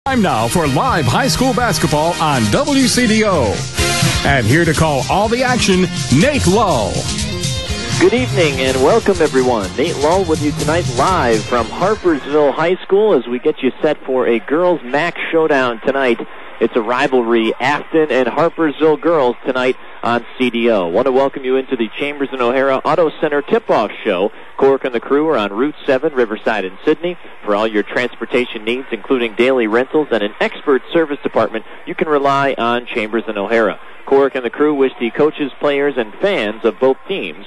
Time now for live high school basketball on WCDO. And here to call all the action, Nate Lull. Good evening and welcome everyone. Nate Lull with you tonight live from Harpersville High School as we get you set for a girls MAC showdown tonight. It's a rivalry, Afton and Harpersville girls tonight on CDO. Want to welcome you into the Chambers and O'Hara Auto Center tip-off show. Cork and the crew are on Route 7, Riverside and Sydney. For all your transportation needs, including daily rentals and an expert service department, you can rely on Chambers and O'Hara. Cork and the crew wish the coaches, players, and fans of both teams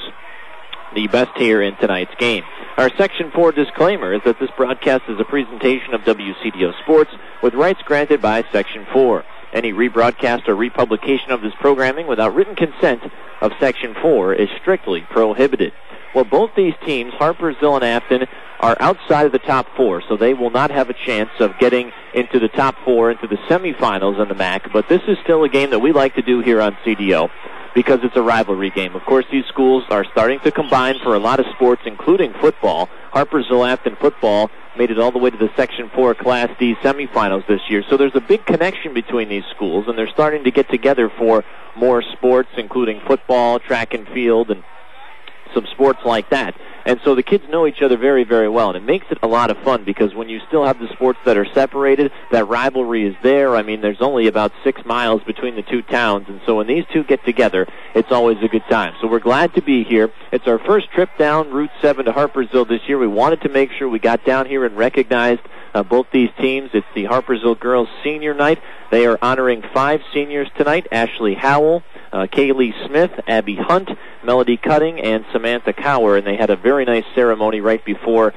the best here in tonight's game. Our Section 4 disclaimer is that this broadcast is a presentation of WCDO Sports with rights granted by Section 4. Any rebroadcast or republication of this programming without written consent of Section 4 is strictly prohibited. Well, both these teams, Harpersville and Afton, are outside of the top four, so they will not have a chance of getting into the top four, into the semifinals in the MAC, but this is still a game that we like to do here on CDO because it's a rivalry game. Of course, these schools are starting to combine for a lot of sports, including football. Harpersville-Afton football made it all the way to the Section 4 Class D semifinals this year, so there's a big connection between these schools, and they're starting to get together for more sports, including football, track and field, and some sports like that. And so the kids know each other very, very well, and it makes it a lot of fun because when you still have the sports that are separated, that rivalry is there. I mean, there's only about 6 miles between the two towns, and so when these two get together, it's always a good time. So we're glad to be here. It's our first trip down Route 7 to Harpersville this year. We wanted to make sure we got down here and recognized both these teams. It's the Harpersville Girls Senior Night. They are honoring 5 seniors tonight: Ashley Howell, Kaylee Smith, Abby Hunt, Melody Cutting, and Samantha Cower, and they had a very nice ceremony right before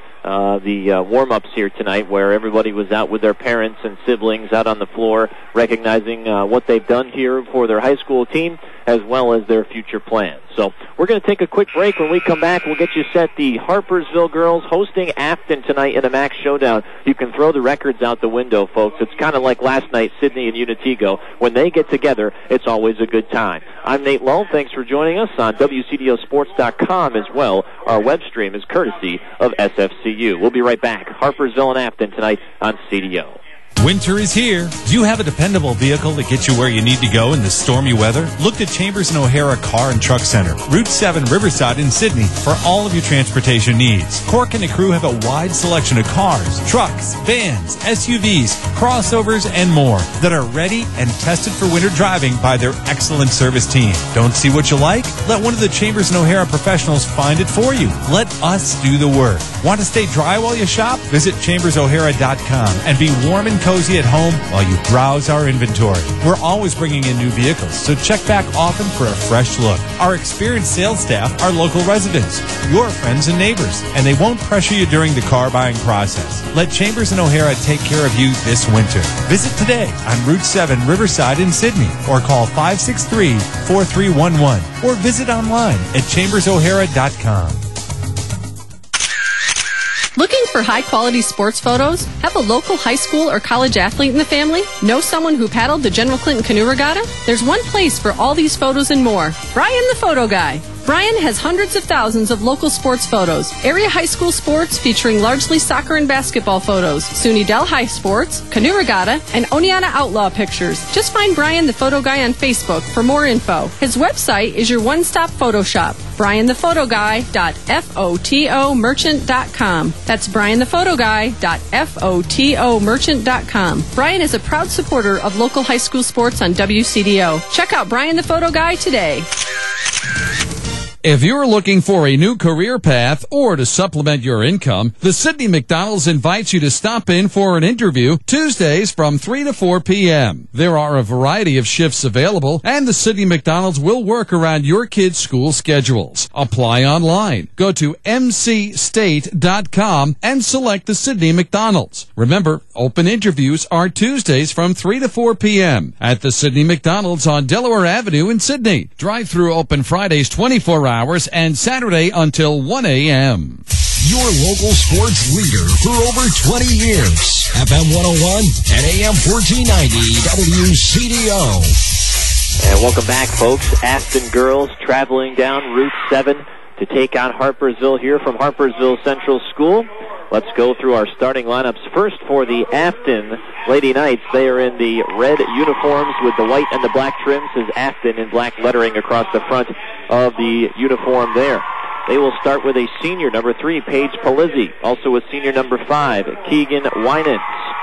the warm-ups here tonight where everybody was out with their parents and siblings out on the floor recognizing what they've done here for their high school team as well as their future plans. So we're going to take a quick break. When we come back, we'll get you set. The Harpersville girls hosting Afton tonight in a MAC showdown. You can throw the records out the window, folks. It's kind of like last night, Sydney and Unitigo. When they get together, it's always a good time. I'm Nate Lull. Thanks for joining us on WCDOsports.com as well. Our web stream is courtesy of SFCU. We'll be right back. Harpersville and Afton tonight on CDO. Winter is here. Do you have a dependable vehicle to get you where you need to go in this stormy weather? Look to Chambers and O'Hara Car and Truck Center, Route 7, Riverside in Sydney, for all of your transportation needs. Cork and the crew have a wide selection of cars, trucks, vans, SUVs, crossovers, and more that are ready and tested for winter driving by their excellent service team. Don't see what you like? Let one of the Chambers and O'Hara professionals find it for you. Let us do the work. Want to stay dry while you shop? Visit ChambersO'Hara.com and be warm and cozy at home while you browse our inventory. We're always bringing in new vehicles, so check back often for a fresh look. Our experienced sales staff are local residents, your friends and neighbors, and they won't pressure you during the car buying process. Let Chambers and O'Hara take care of you this winter. Visit today on Route 7, Riverside in Sydney, or call 563-4311, or visit online at ChambersO'Hara.com. Looking for high-quality sports photos? Have a local high school or college athlete in the family? Know someone who paddled the General Clinton Canoe Regatta? There's one place for all these photos and more. Brian the Photo Guy. Brian has hundreds of thousands of local sports photos, area high school sports featuring largely soccer and basketball photos, SUNY Dell High Sports, Canoe Regatta, and Oneonta Outlaw pictures. Just find Brian the Photo Guy on Facebook for more info. His website is your one-stop photo shop, brianthephotoguy.fotomerchant.com. That's brianthephotoguy.fotomerchant.com. Brian is a proud supporter of local high school sports on WCDO. Check out Brian the Photo Guy today. If you're looking for a new career path or to supplement your income, the Sydney McDonald's invites you to stop in for an interview Tuesdays from 3 to 4 p.m. There are a variety of shifts available, and the Sydney McDonald's will work around your kids' school schedules. Apply online. Go to mcstate.com and select the Sydney McDonald's. Remember, open interviews are Tuesdays from 3 to 4 p.m. at the Sydney McDonald's on Delaware Avenue in Sydney. Drive-through open Fridays 24 hours and Saturday until 1 a.m. Your local sports leader for over 20 years. FM 101 and AM 1490 WCDO. And welcome back, folks. Afton girls traveling down Route 7 to take on Harpersville here from Harpersville Central School. Let's go through our starting lineups. First for the Afton Lady Knights. They are in the red uniforms with the white and the black trim. Says Afton in black lettering across the front of the uniform there. They will start with a senior, number 3, Paige Polizzi. Also a senior, number 5, Keegan Winans.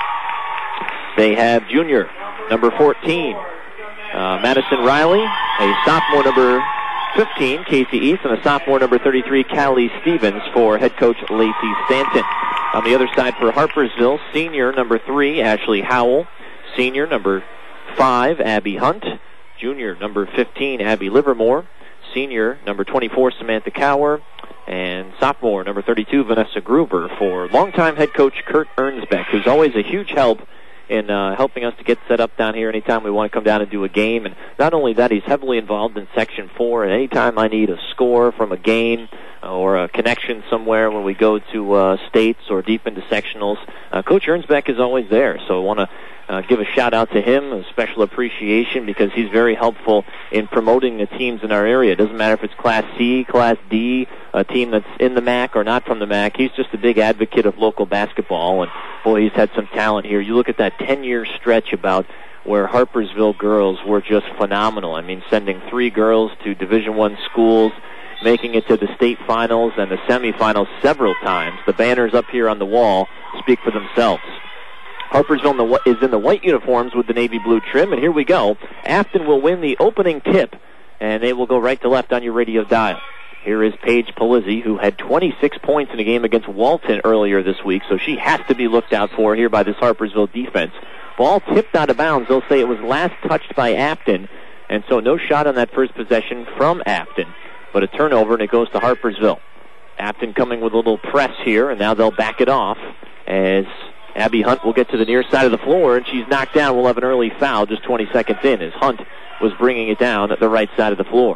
They have junior, number 14, Madison Riley, a sophomore, number 15, Casey East, and a sophomore, number 33, Callie Stevens, for head coach Lacey Stanton. On the other side for Harpersville, senior, number 3, Ashley Howell, senior, number 5, Abby Hunt, junior, number 15, Abby Livermore, senior, number 24, Samantha Cower, and sophomore, number 32, Vanessa Gruber, for longtime head coach Kurt Ernsbeck, who's always a huge help in helping us to get set up down here anytime we want to come down and do a game. And not only that, he's heavily involved in Section 4, and anytime I need a score from a game or a connection somewhere when we go to states or deep into sectionals, Coach Ernsbeck is always there. So I want to give a shout-out to him, a special appreciation, because he's very helpful in promoting the teams in our area. It doesn't matter if it's Class C, Class D, a team that's in the MAC or not from the MAC. He's just a big advocate of local basketball, and boy, he's had some talent here. You look at that 10-year stretch about where Harpersville girls were just phenomenal. I mean, sending 3 girls to Division I schools, making it to the state finals and the semifinals several times. The banners up here on the wall speak for themselves. Harpersville is in the white uniforms with the navy blue trim, and here we go. Afton will win the opening tip, and they will go right to left on your radio dial. Here is Paige Polizzi, who had 26 points in a game against Walton earlier this week, so she has to be looked out for here by this Harpersville defense. Ball tipped out of bounds. They'll say it was last touched by Afton, and so no shot on that first possession from Afton, but a turnover, and it goes to Harpersville. Afton coming with a little press here, and now they'll back it off as Abby Hunt will get to the near side of the floor, and she's knocked down. We'll have an early foul just 20 seconds in as Hunt was bringing it down at the right side of the floor.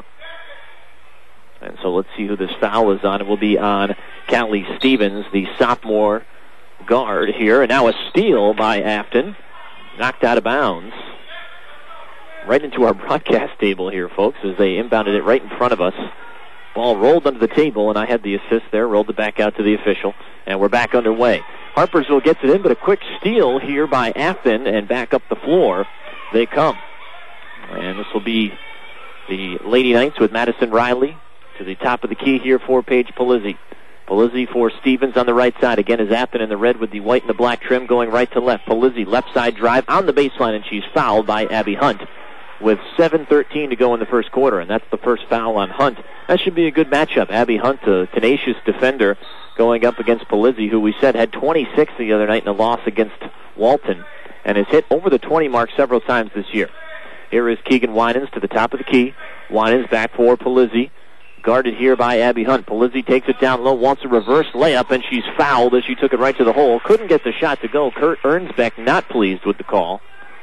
And so let's see who this foul is on. It will be on Callie Stevens, the sophomore guard here. And now a steal by Afton. Knocked out of bounds. Right into our broadcast table here, folks, as they inbounded it right in front of us. Ball rolled under the table, and I had the assist there, rolled it back out to the official, and we're back underway. Harpersville gets it in, but a quick steal here by Afton, and back up the floor they come. And this will be the Lady Knights with Madison Riley to the top of the key here for Paige Polizzi. Polizzi for Stevens on the right side. Again is Afton in the red with the white and the black trim going right to left. Polizzi left side drive on the baseline, and she's fouled by Abby Hunt with 7:13 to go in the first quarter, and that's the first foul on Hunt. That should be a good matchup. Abby Hunt, a tenacious defender, going up against Polizzi, who we said had 26 the other night in a loss against Walton, and has hit over the 20 mark several times this year. Here is Keegan Winans to the top of the key. Winans back for Polizzi, guarded here by Abby Hunt. Polizzi takes it down low, wants a reverse layup, and she's fouled as she took it right to the hole. Couldn't get the shot to go. Kurt Ernsbeck not pleased with the call.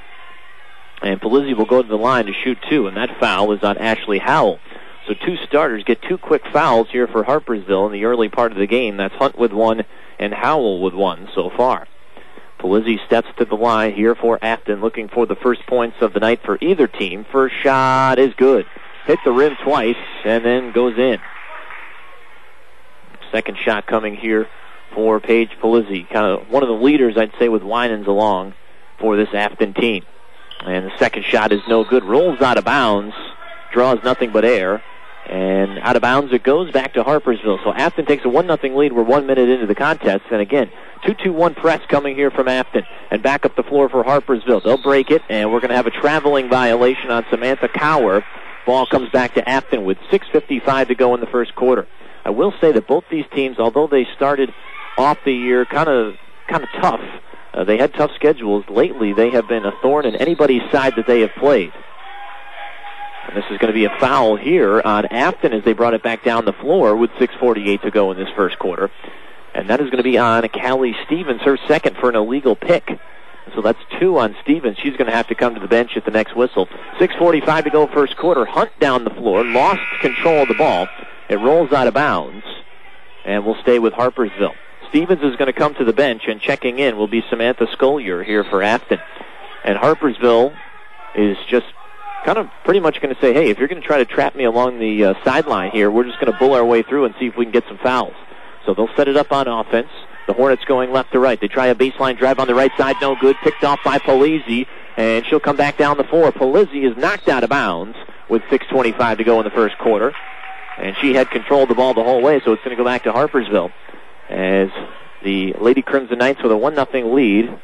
And Polizzi will go to the line to shoot 2, and that foul is on Ashley Howell. So 2 starters get 2 quick fouls here for Harpersville in the early part of the game. That's Hunt with 1 and Howell with 1 so far. Polizzi steps to the line here for Afton, looking for the first points of the night for either team. First shot is good. Hit the rim twice and then goes in. Second shot coming here for Paige Polizzi. Kind of one of the leaders, I'd say, with Winans along for this Afton team. And the second shot is no good. Rolls out of bounds. Draws nothing but air. And out of bounds it goes back to Harpersville. So Afton takes a 1-0 lead. We're 1 minute into the contest. And again, 2-2-1 press coming here from Afton. And back up the floor for Harpersville. They'll break it, and we're going to have a traveling violation on Samantha Cower. Ball comes back to Afton with 6:55 to go in the first quarter. I will say that both these teams, although they started off the year kind of tough, they had tough schedules. Lately, they have been a thorn in anybody's side that they have played. And this is going to be a foul here on Afton as they brought it back down the floor with 6:48 to go in this first quarter. And that is going to be on Callie Stevens, her second for an illegal pick. So that's 2 on Stevens. She's going to have to come to the bench at the next whistle. 6:45 to go first quarter. Hunt down the floor, lost control of the ball. It rolls out of bounds and will stay with Harpersville. Stevens is going to come to the bench, and checking in will be Samantha Scollier here for Afton. And Harpersville is just kind of pretty much going to say, hey, if you're going to try to trap me along the sideline here, we're just going to bull our way through and see if we can get some fouls. So they'll set it up on offense. The Hornets going left to right. They try a baseline drive on the right side. No good. Picked off by Polizzi, and she'll come back down the floor. Polizzi is knocked out of bounds with 6:25 to go in the first quarter. And she had controlled the ball the whole way, so it's going to go back to Harpersville as the Lady Crimson Knights with a 1-0 lead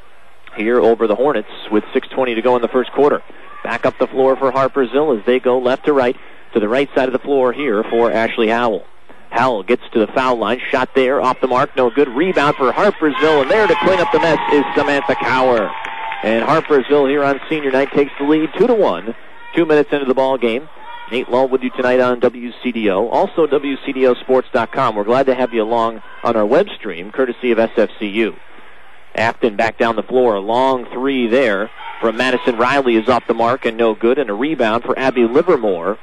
here over the Hornets with 6:20 to go in the first quarter. Back up the floor for Harpersville as they go left to right to the right side of the floor here for Ashley Howell. Howell gets to the foul line. Shot there, off the mark, no good. Rebound for Harpersville, and there to clean up the mess is Samantha Cower. And Harpersville here on senior night takes the lead 2-1. 2 minutes into the ball game. Nate Lull with you tonight on WCDO. Also WCDOsports.com. We're glad to have you along on our web stream, courtesy of SFCU. Afton back down the floor. A long three there from Madison Riley is off the mark and no good. And a rebound for Abby Livermore.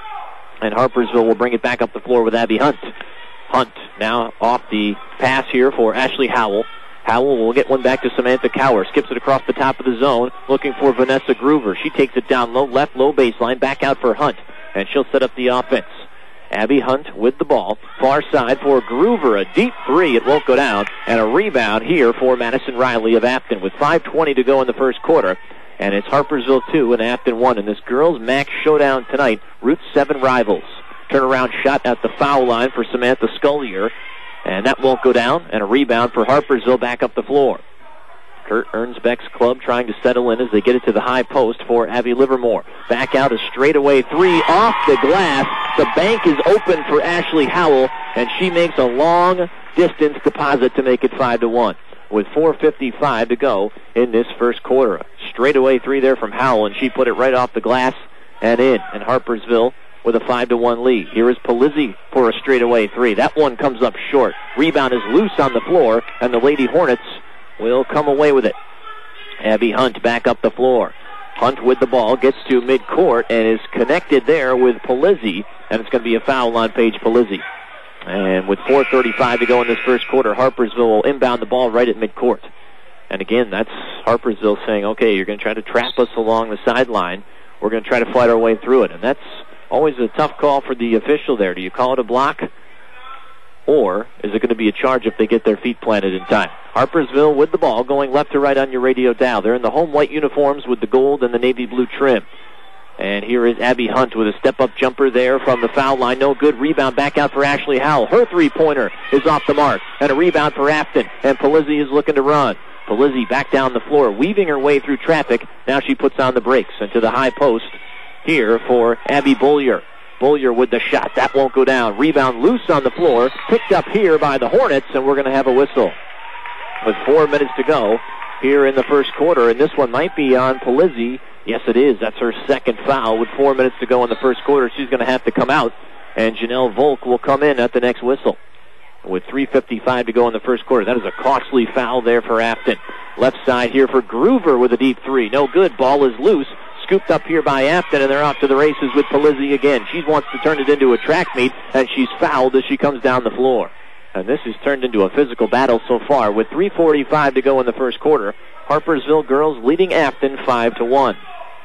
And Harpersville will bring it back up the floor with Abby Hunt. Hunt now off the pass here for Ashley Howell. Howell will get one back to Samantha Cower. Skips it across the top of the zone, looking for Vanessa Groover. She takes it down low, left low baseline, back out for Hunt. And she'll set up the offense. Abby Hunt with the ball. Far side for Groover. A deep three. It won't go down. And a rebound here for Madison Riley of Afton with 5:20 to go in the first quarter. And it's Harpersville 2 and Afton 1 in this girls' MAC showdown tonight. Route 7 rivals. Turnaround shot at the foul line for Samantha Scullier. And that won't go down. And a rebound for Harpersville back up the floor. Kurt Ernsbeck's club trying to settle in as they get it to the high post for Abby Livermore. Back out a straightaway three off the glass. The bank is open for Ashley Howell, and she makes a long distance deposit to make it 5-1. With 4:55 to go in this first quarter. Straightaway three there from Howell, and she put it right off the glass and in. And Harpersville with a 5-1 lead. Here is Polizzi for a straightaway three. That one comes up short. Rebound is loose on the floor, and the Lady Hornets will come away with it. Abby Hunt back up the floor. Hunt with the ball, gets to midcourt, and is connected there with Polizzi, and it's going to be a foul on Paige Polizzi. And with 4:35 to go in this first quarter, Harpersville will inbound the ball right at midcourt. And again, that's Harpersville saying, okay, you're going to try to trap us along the sideline. We're going to try to fight our way through it. And that's always a tough call for the official there. Do you call it a block? Or is it going to be a charge if they get their feet planted in time? Harpersville with the ball, going left to right on your radio dial. They're in the home white uniforms with the gold and the navy blue trim. And here is Abby Hunt with a step-up jumper there from the foul line. No good. Rebound back out for Ashley Howell. Her three-pointer is off the mark. And a rebound for Afton. And Polizzi is looking to run. Polizzi back down the floor, weaving her way through traffic. Now she puts on the brakes into the high post here for Abby Bollier. Bollier with the shot. That won't go down. Rebound loose on the floor. Picked up here by the Hornets, and we're going to have a whistle. With 4 minutes to go here in the first quarter, and this one might be on Polizzi. Yes, it is. That's her second foul. With 4 minutes to go in the first quarter, she's going to have to come out, and Janelle Volk will come in at the next whistle. With 3:55 to go in the first quarter. That is a costly foul there for Afton. Left side here for Groover with a deep three. No good. Ball is loose. Scooped up here by Afton, and they're off to the races with Polizzi again. She wants to turn it into a track meet, and she's fouled as she comes down the floor. And this has turned into a physical battle so far. With 3:45 to go in the first quarter, Harpersville girls leading Afton 5-1.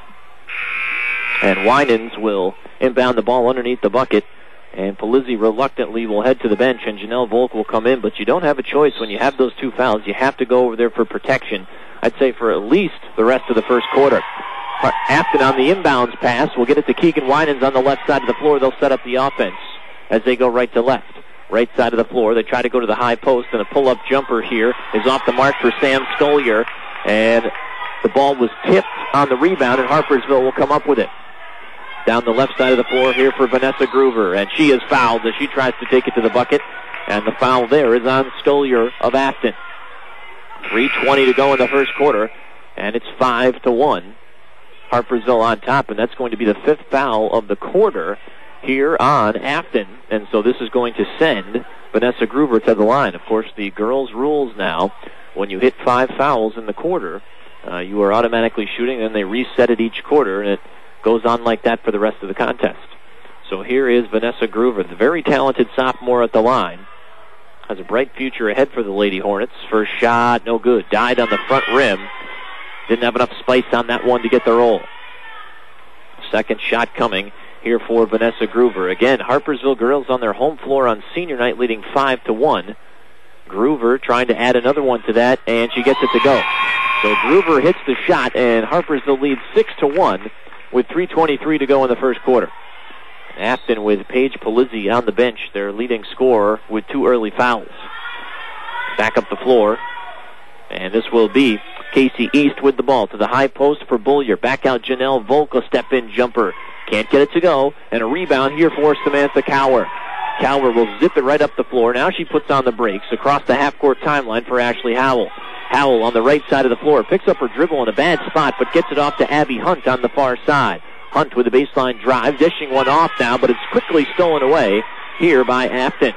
And Winans will inbound the ball underneath the bucket. And Polizzi reluctantly will head to the bench, and Janelle Volk will come in. But you don't have a choice when you have those two fouls. You have to go over there for protection, I'd say, for at least the rest of the first quarter. Afton on the inbounds pass will get it to Keegan Winans on the left side of the floor. They'll set up the offense as they go right to left. Right side of the floor. They try to go to the high post, and a pull-up jumper here is off the mark for Sam Scullier. And the ball was tipped on the rebound, and Harpersville will come up with it. Down the left side of the floor here for Vanessa Groover, and she is fouled as she tries to take it to the bucket. And the foul there is on Scullier of Afton. 3:20 to go in the first quarter, and it's 5-1. Harpersville on top, and that's going to be the fifth foul of the quarter here on Afton. And so this is going to send Vanessa Groover to the line. Of course, the girls' rules now, when you hit 5 fouls in the quarter, you are automatically shooting, and they reset it each quarter, and it goes on like that for the rest of the contest. So here is Vanessa Groover, the very talented sophomore at the line. Has a bright future ahead for the Lady Hornets. First shot, no good. Died on the front rim. Didn't have enough spice on that one to get the roll. Second shot coming here for Vanessa Groover. Again, Harpersville girls on their home floor on senior night leading 5-1. Groover trying to add another one to that, and she gets it to go. So Groover hits the shot, and Harpersville leads 6-1 with 3:23 to go in the first quarter. Afton with Paige Polizzi on the bench, their leading scorer, with 2 early fouls. Back up the floor, and this will be Casey East with the ball to the high post for Bullier. Back out Janelle Volk, a step-in jumper. Can't get it to go, and a rebound here for Samantha Cower. Cower will zip it right up the floor. Now she puts on the brakes across the half-court timeline for Ashley Howell. Howell on the right side of the floor picks up her dribble in a bad spot, but gets it off to Abby Hunt on the far side. Hunt with a baseline drive, dishing one off now, but it's quickly stolen away here by Afton.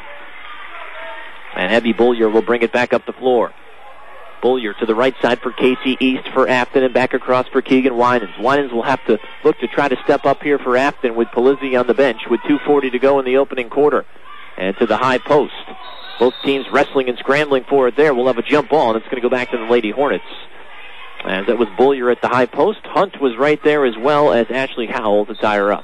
And Abby Bullier will bring it back up the floor. Bullier to the right side for Casey East for Afton, and back across for Keegan Winans. Winans will have to look to try to step up here for Afton with Polizzi on the bench with 2:40 to go in the opening quarter. And to the high post. Both teams wrestling and scrambling for it there. We'll have a jump ball, and it's going to go back to the Lady Hornets. As that was Bullier at the high post. Hunt was right there as well as Ashley Howell to tie her up.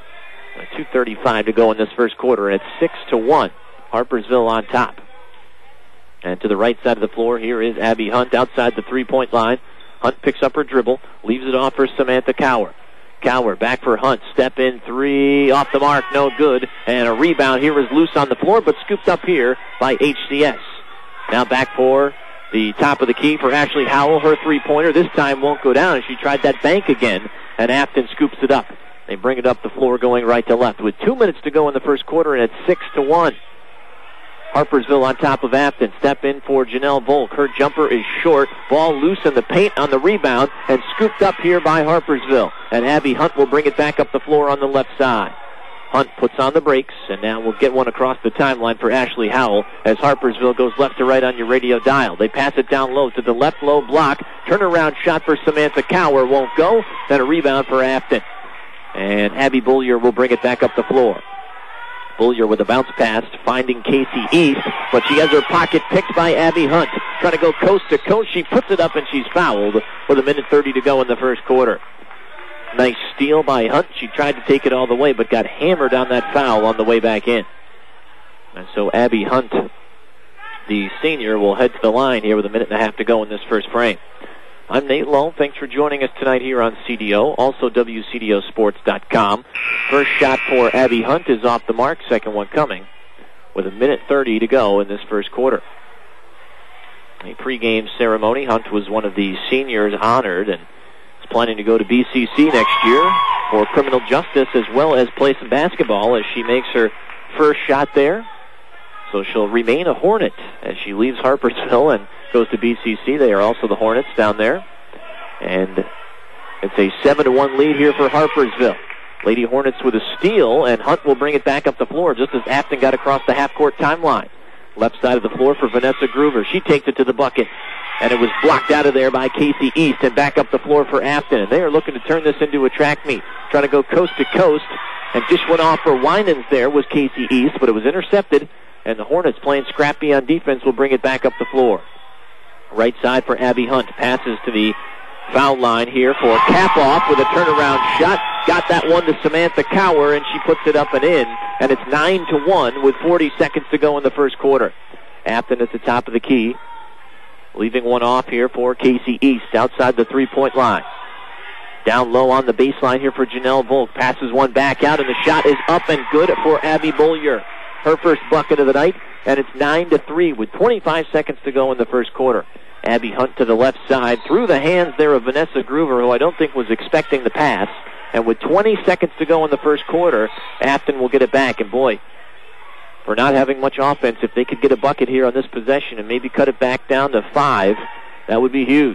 2:35 to go in this first quarter, and it's 6-1. Harpersville on top. And to the right side of the floor, here is Abby Hunt outside the three-point line. Hunt picks up her dribble, leaves it off for Samantha Cower. Cower back for Hunt. Step in three, off the mark, no good. And a rebound here is loose on the floor, but scooped up here by HCS. Now back for the top of the key for Ashley Howell. Her three-pointer this time won't go down, and she tried that bank again, and Afton scoops it up. They bring it up the floor going right to left. With 2 minutes to go in the first quarter, and it's 6-1. Harpersville on top of Afton. Step in for Janelle Volk. Her jumper is short. Ball loose in the paint on the rebound and scooped up here by Harpersville. And Abby Hunt will bring it back up the floor on the left side. Hunt puts on the brakes, and now we'll get one across the timeline for Ashley Howell as Harpersville goes left to right on your radio dial. They pass it down low to the left low block. Turnaround shot for Samantha Cower won't go. Then a rebound for Afton. And Abby Bullier will bring it back up the floor. Bullier with a bounce pass, finding Casey East, but she has her pocket picked by Abby Hunt. Trying to go coast to coast. She puts it up, and she's fouled with 1:30 to go in the first quarter. Nice steal by Hunt. She tried to take it all the way, but got hammered on that foul on the way back in. And so Abby Hunt, the senior, will head to the line here with 1.5 to go in this first frame. I'm Nate Lowe. Thanks for joining us tonight here on CDO, also WCDOsports.com. First shot for Abby Hunt is off the mark, second one coming, with 1:30 to go in this first quarter. A pregame ceremony. Hunt was one of the seniors honored and is planning to go to BCC next year for criminal justice as well as play some basketball as she makes her first shot there. So she'll remain a Hornet as she leaves Harpersville and goes to BCC. They are also the Hornets down there. And it's a 7-1 lead here for Harpersville. Lady Hornets with a steal, and Hunt will bring it back up the floor just as Afton got across the half-court timeline. Left side of the floor for Vanessa Groover. She takes it to the bucket, and it was blocked out of there by Casey East, and back up the floor for Afton. And they are looking to turn this into a track meet, trying to go coast to coast, and just went off for Winans there was Casey East, but it was intercepted, and the Hornets playing scrappy on defense will bring it back up the floor. Right side for Abby Hunt. Passes to the foul line here for Kapoff with a turnaround shot. Got that one to Samantha Cower, and she puts it up and in. And it's 9-1 with 40 seconds to go in the first quarter. Afton at the top of the key. Leaving one off here for Casey East outside the three-point line. Down low on the baseline here for Janelle Volk. Passes one back out, and the shot is up and good for Abby Bullier. Her first bucket of the night, and it's 9-3 with 25 seconds to go in the first quarter. Abby Hunt to the left side, through the hands there of Vanessa Groover, who I don't think was expecting the pass. And with 20 seconds to go in the first quarter, Afton will get it back. And boy, for not having much offense, if they could get a bucket here on this possession and maybe cut it back down to 5, that would be huge.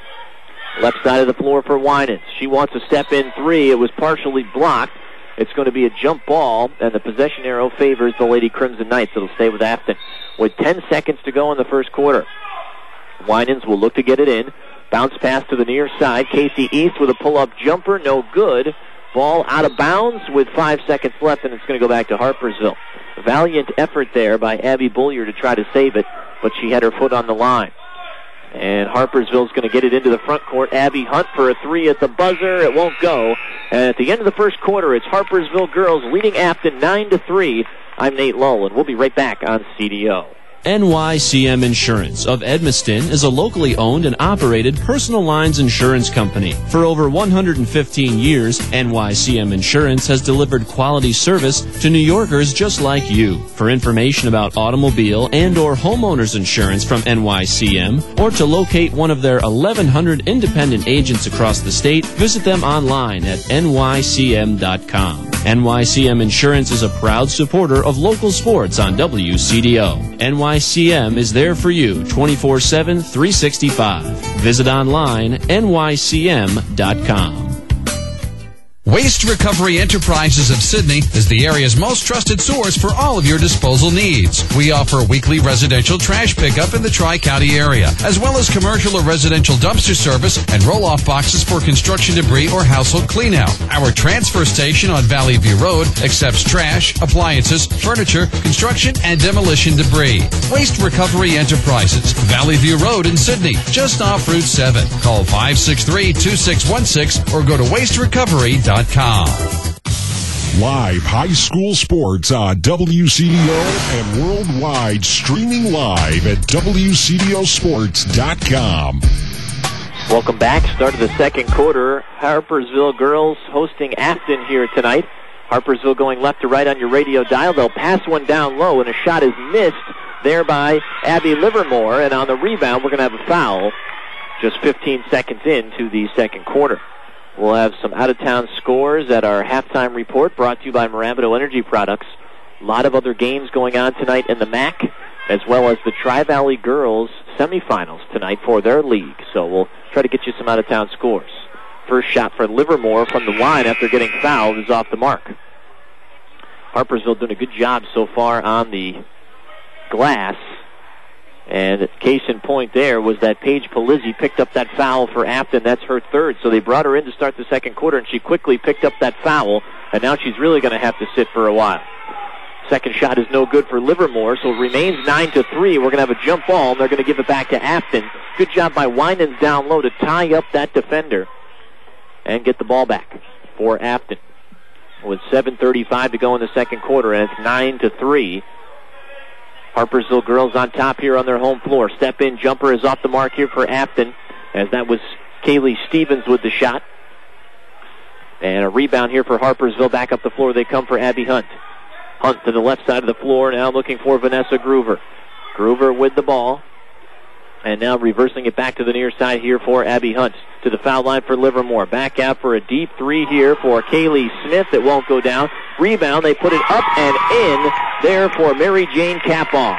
Left side of the floor for Winans. She wants a step-in three. It was partially blocked. It's going to be a jump ball, and the possession arrow favors the Lady Crimson Knights. It'll stay with Afton. With 10 seconds to go in the first quarter, Winans will look to get it in. Bounce pass to the near side. Casey East with a pull-up jumper. No good. Ball out of bounds with 5 seconds left, and it's going to go back to Harpersville. Valiant effort there by Abby Bullier to try to save it, but she had her foot on the line. And Harpersville's going to get it into the front court. Abby Hunt for a three at the buzzer. It won't go. And at the end of the first quarter, it's Harpersville girls leading Afton 9-3. I'm Nate Lull, and we'll be right back on CDO. NYCM Insurance of Edmiston is a locally owned and operated personal lines insurance company. For over 115 years, NYCM Insurance has delivered quality service to New Yorkers just like you. For information about automobile and or homeowners insurance from NYCM, or to locate one of their 1,100 independent agents across the state, visit them online at nycm.com. NYCM Insurance is a proud supporter of local sports on WCDO. NYCM is there for you 24/7, 365. Visit online nycm.com. Waste Recovery Enterprises of Sydney is the area's most trusted source for all of your disposal needs. We offer weekly residential trash pickup in the Tri-County area, as well as commercial or residential dumpster service and roll-off boxes for construction debris or household cleanout. Our transfer station on Valley View Road accepts trash, appliances, furniture, construction, and demolition debris. Waste Recovery Enterprises, Valley View Road in Sydney, just off Route 7. Call 563-2616 or go to wasterecovery.com. Live high school sports on WCDO and worldwide, streaming live at WCDOsports.com. Welcome back. Start of the second quarter. Harpersville girls hosting Afton here tonight. Harpersville going left to right on your radio dial. They'll pass one down low, and a shot is missed there by Abby Livermore. And on the rebound, we're going to have a foul just 15 seconds into the second quarter. We'll have some out-of-town scores at our halftime report brought to you by Mirabito Energy Products. A lot of other games going on tonight in the MAC, as well as the Tri-Valley girls semifinals tonight for their league. So we'll try to get you some out-of-town scores. First shot for Livermore from the line after getting fouled is off the mark. Harpersville doing a good job so far on the glass. And case in point there was that Paige Palizzi picked up that foul for Afton. That's her third. So they brought her in to start the second quarter, and she quickly picked up that foul, and now she's really going to have to sit for a while. Second shot is no good for Livermore, so it remains 9-3. We're going to have a jump ball, and they're going to give it back to Afton. Good job by Winans down low to tie up that defender and get the ball back for Afton. With 7:35 to go in the second quarter, and it's 9-3. Harpersville girls on top here on their home floor. Step-in jumper is off the mark here for Afton, as that was Kaylee Stevens with the shot. And a rebound here for Harpersville. Back up the floor they come for Abby Hunt. Hunt to the left side of the floor, now looking for Vanessa Groover. Groover with the ball. And now reversing it back to the near side here for Abby Hunt. To the foul line for Livermore. Back out for a deep three here for Kaylee Smith. It won't go down. Rebound. They put it up and in there for Mary Jane Kapoff.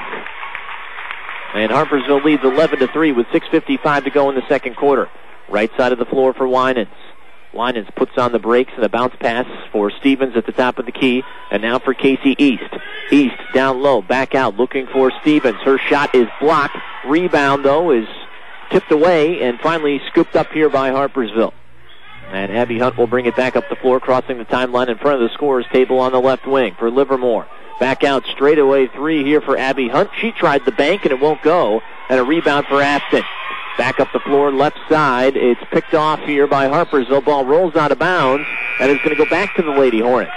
And Harpersville leads 11-3 with 6:55 to go in the second quarter. Right side of the floor for Winans. Winans puts on the brakes and a bounce pass for Stevens at the top of the key. And now for Casey East. East down low, back out, looking for Stevens. Her shot is blocked. Rebound, though, is tipped away and finally scooped up here by Harpersville. And Abby Hunt will bring it back up the floor, crossing the timeline in front of the scorer's table on the left wing for Livermore. Back out, straightaway three here for Abby Hunt. She tried the bank, and it won't go. And a rebound for Afton. Back up the floor, left side. It's picked off here by Harpersville. Ball rolls out of bounds, and it's going to go back to the Lady Hornets.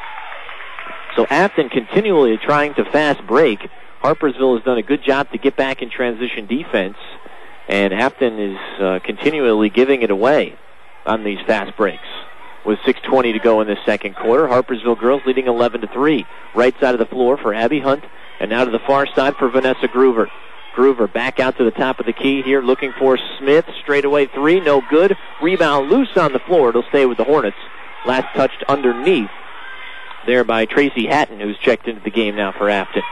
So Afton continually trying to fast break. Harpersville has done a good job to get back in transition defense, and Afton is continually giving it away on these fast breaks. With 6:20 to go in the second quarter, Harpersville girls leading 11-3. Right side of the floor for Abby Hunt, and now to the far side for Vanessa Groover. Groover back out to the top of the key here, looking for Smith. Straightaway three, no good. Rebound loose on the floor. It'll stay with the Hornets. Last touched underneath there by Tracy Hatton, who's checked into the game now for Afton.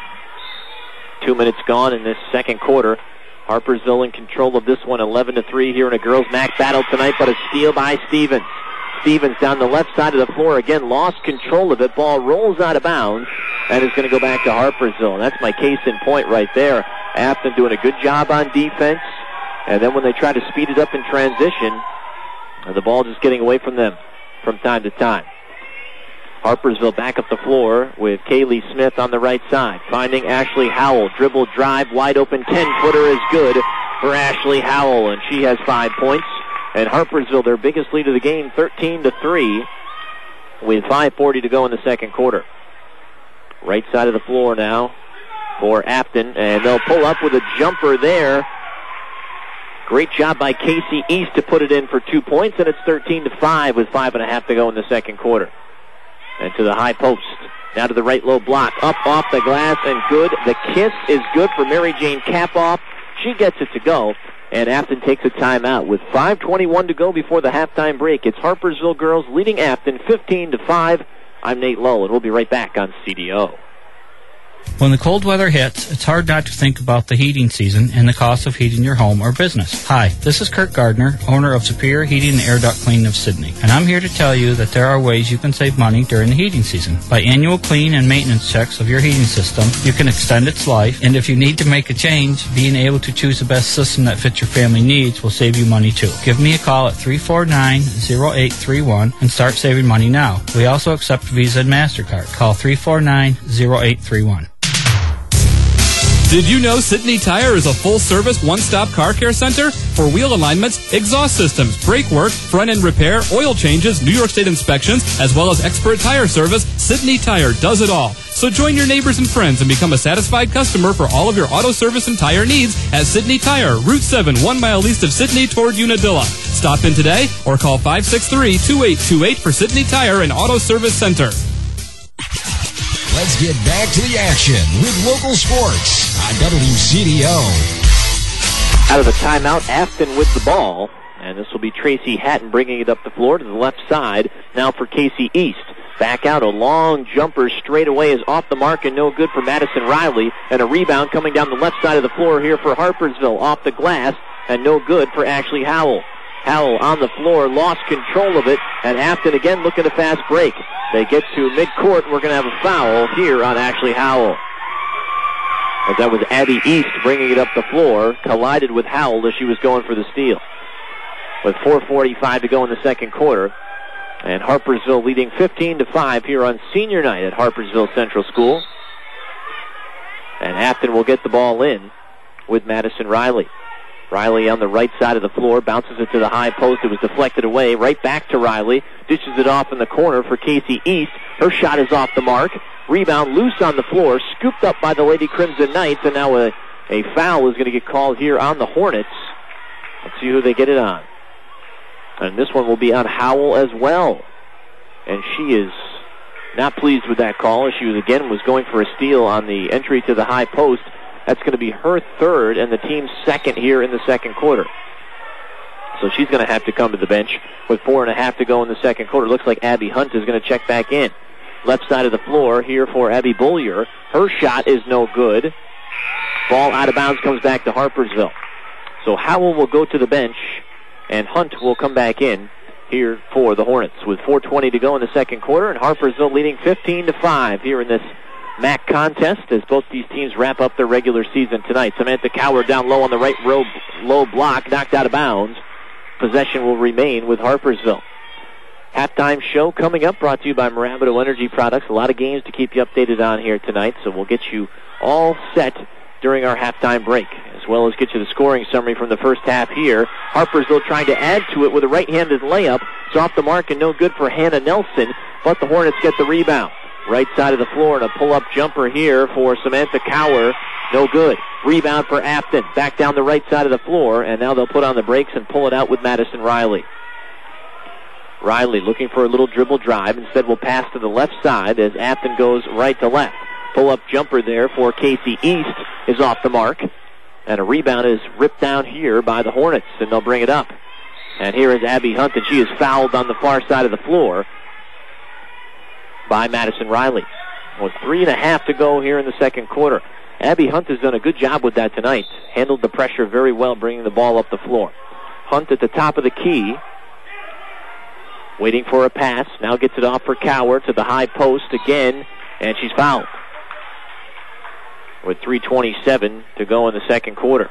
2 minutes gone in this second quarter. Harpersville in control of this one, 11-3 here in a girls' MAC battle tonight, but a steal by Stevens. Stevens down the left side of the floor again, lost control of it. Ball rolls out of bounds and is going to go back to Harpersville. That's my case in point right there. Afton doing a good job on defense, and then when they try to speed it up in transition, the ball just getting away from them from time to time. Harpersville back up the floor with Kaylee Smith on the right side. Finding Ashley Howell. Dribble drive, wide open 10-footer is good. for Ashley Howell, and she has 5 points. And Harpersville, their biggest lead of the game, 13-3, with 5:40 to go in the second quarter. Right side of the floor now for Afton, and they'll pull up with a jumper there. Great job by Casey East to put it in for 2 points, and it's 13-5 with 5.5 to go in the second quarter. And to the high post. Now to the right low block. Up off the glass and good. The kiss is good for Mary Jane Kapoff. She gets it to go. And Afton takes a timeout with 5:21 to go before the halftime break. It's Harpersville girls leading Afton 15-5. I'm Nate Lowe, and we'll be right back on CDO. When the cold weather hits, it's hard not to think about the heating season and the cost of heating your home or business. Hi, this is Kurt Gardner, owner of Superior Heating and Air Duct Cleaning of Sidney, and I'm here to tell you that there are ways you can save money during the heating season. By annual clean and maintenance checks of your heating system, you can extend its life, and if you need to make a change, being able to choose the best system that fits your family needs will save you money too. Give me a call at 349-0831 and start saving money now. We also accept Visa and MasterCard. Call 349-0831. Did you know Sidney Tire is a full-service, one-stop car care center for wheel alignments, exhaust systems, brake work, front-end repair, oil changes, New York State inspections, as well as expert tire service? Sidney Tire does it all. So join your neighbors and friends and become a satisfied customer for all of your auto service and tire needs at Sidney Tire, Route 7, 1 mile east of Sidney toward Unadilla. Stop in today or call 563-2828 for Sidney Tire and Auto Service Center. Let's get back to the action with local sports on WCDO. Out of the timeout, Afton with the ball. And this will be Tracy Hatton bringing it up the floor to the left side. Now for Casey East. Back out, a long jumper straight away is off the mark and no good for Madison Riley. And a rebound coming down the left side of the floor here for Harpersville. Off the glass and no good for Ashley Howell. Howell on the floor, lost control of it, and Afton again looking to fast break. They get to midcourt. We're going to have a foul here on Ashley Howell. As that was Abby East bringing it up the floor, collided with Howell as she was going for the steal. With 4:45 to go in the second quarter, and Harpersville leading 15-5 here on senior night at Harpersville Central School. And Afton will get the ball in with Madison Riley. Riley on the right side of the floor, bounces it to the high post. It was deflected away, right back to Riley. Dishes it off in the corner for Casey East. Her shot is off the mark. Rebound loose on the floor, scooped up by the Lady Crimson Knights, and now a foul is going to get called here on the Hornets. Let's see who they get it on. And this one will be on Howell as well. And she is not pleased with that call, as she was going for a steal on the entry to the high post. That's going to be her third and the team's second here in the second quarter. So she's going to have to come to the bench with 4.5 to go in the second quarter. Looks like Abby Hunt is going to check back in. Left side of the floor here for Abby Bollier. Her shot is no good. Ball out of bounds, comes back to Harpersville. So Howell will go to the bench, and Hunt will come back in here for the Hornets with 4:20 to go in the second quarter, and Harpersville leading 15-5 here in this MAC contest as both these teams wrap up their regular season tonight. Samantha Cower down low on the right low block, knocked out of bounds. Possession will remain with Harpersville. Halftime show coming up, brought to you by Mirabito Energy Products. A lot of games to keep you updated on here tonight, so we'll get you all set during our halftime break, as well as get you the scoring summary from the first half here. Harpersville trying to add to it with a right-handed layup. It's off the mark and no good for Hannah Nelson, but the Hornets get the rebound. Right side of the floor and a pull-up jumper here for Samantha Cower. No good. Rebound for Afton. Back down the right side of the floor, and now they'll put on the brakes and pull it out with Madison Riley. Riley looking for a little dribble drive. Instead will pass to the left side as Afton goes right to left. Pull-up jumper there for Casey East is off the mark. And a rebound is ripped down here by the Hornets, and they'll bring it up. And here is Abby Hunt, and she is fouled on the far side of the floor by Madison Riley. With 3.5 to go here in the second quarter. Abby Hunt has done a good job with that tonight. Handled the pressure very well, bringing the ball up the floor. Hunt at the top of the key. Waiting for a pass. Now gets it off for Cower to the high post again, and she's fouled. With 3:27 to go in the second quarter.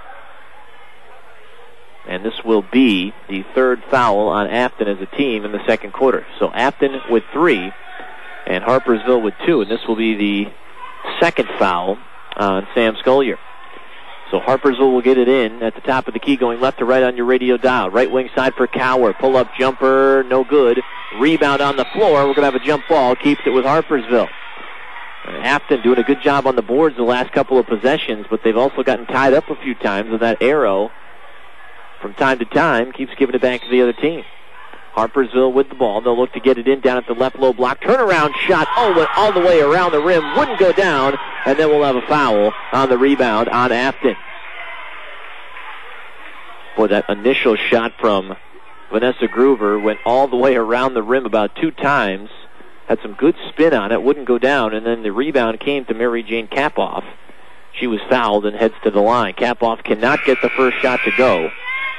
And this will be the third foul on Afton as a team in the second quarter. So Afton with 3 and Harpersville with 2, and this will be the second foul on Sam Scollier. So Harpersville will get it in at the top of the key, going left to right on your radio dial. Right wing side for Cower. Pull-up jumper, no good. Rebound on the floor. We're going to have a jump ball. Keeps it with Harpersville. Afton doing a good job on the boards the last couple of possessions, but they've also gotten tied up a few times with that arrow. From time to time, keeps giving it back to the other team. Harpersville with the ball. They'll look to get it in down at the left low block. Turnaround shot went all the way around the rim. Wouldn't go down. And then we'll have a foul on the rebound on Afton. Boy, that initial shot from Vanessa Groover went all the way around the rim about 2 times. Had some good spin on it. Wouldn't go down. And then the rebound came to Mary Jane Kapoff. She was fouled and heads to the line. Kapoff cannot get the first shot to go.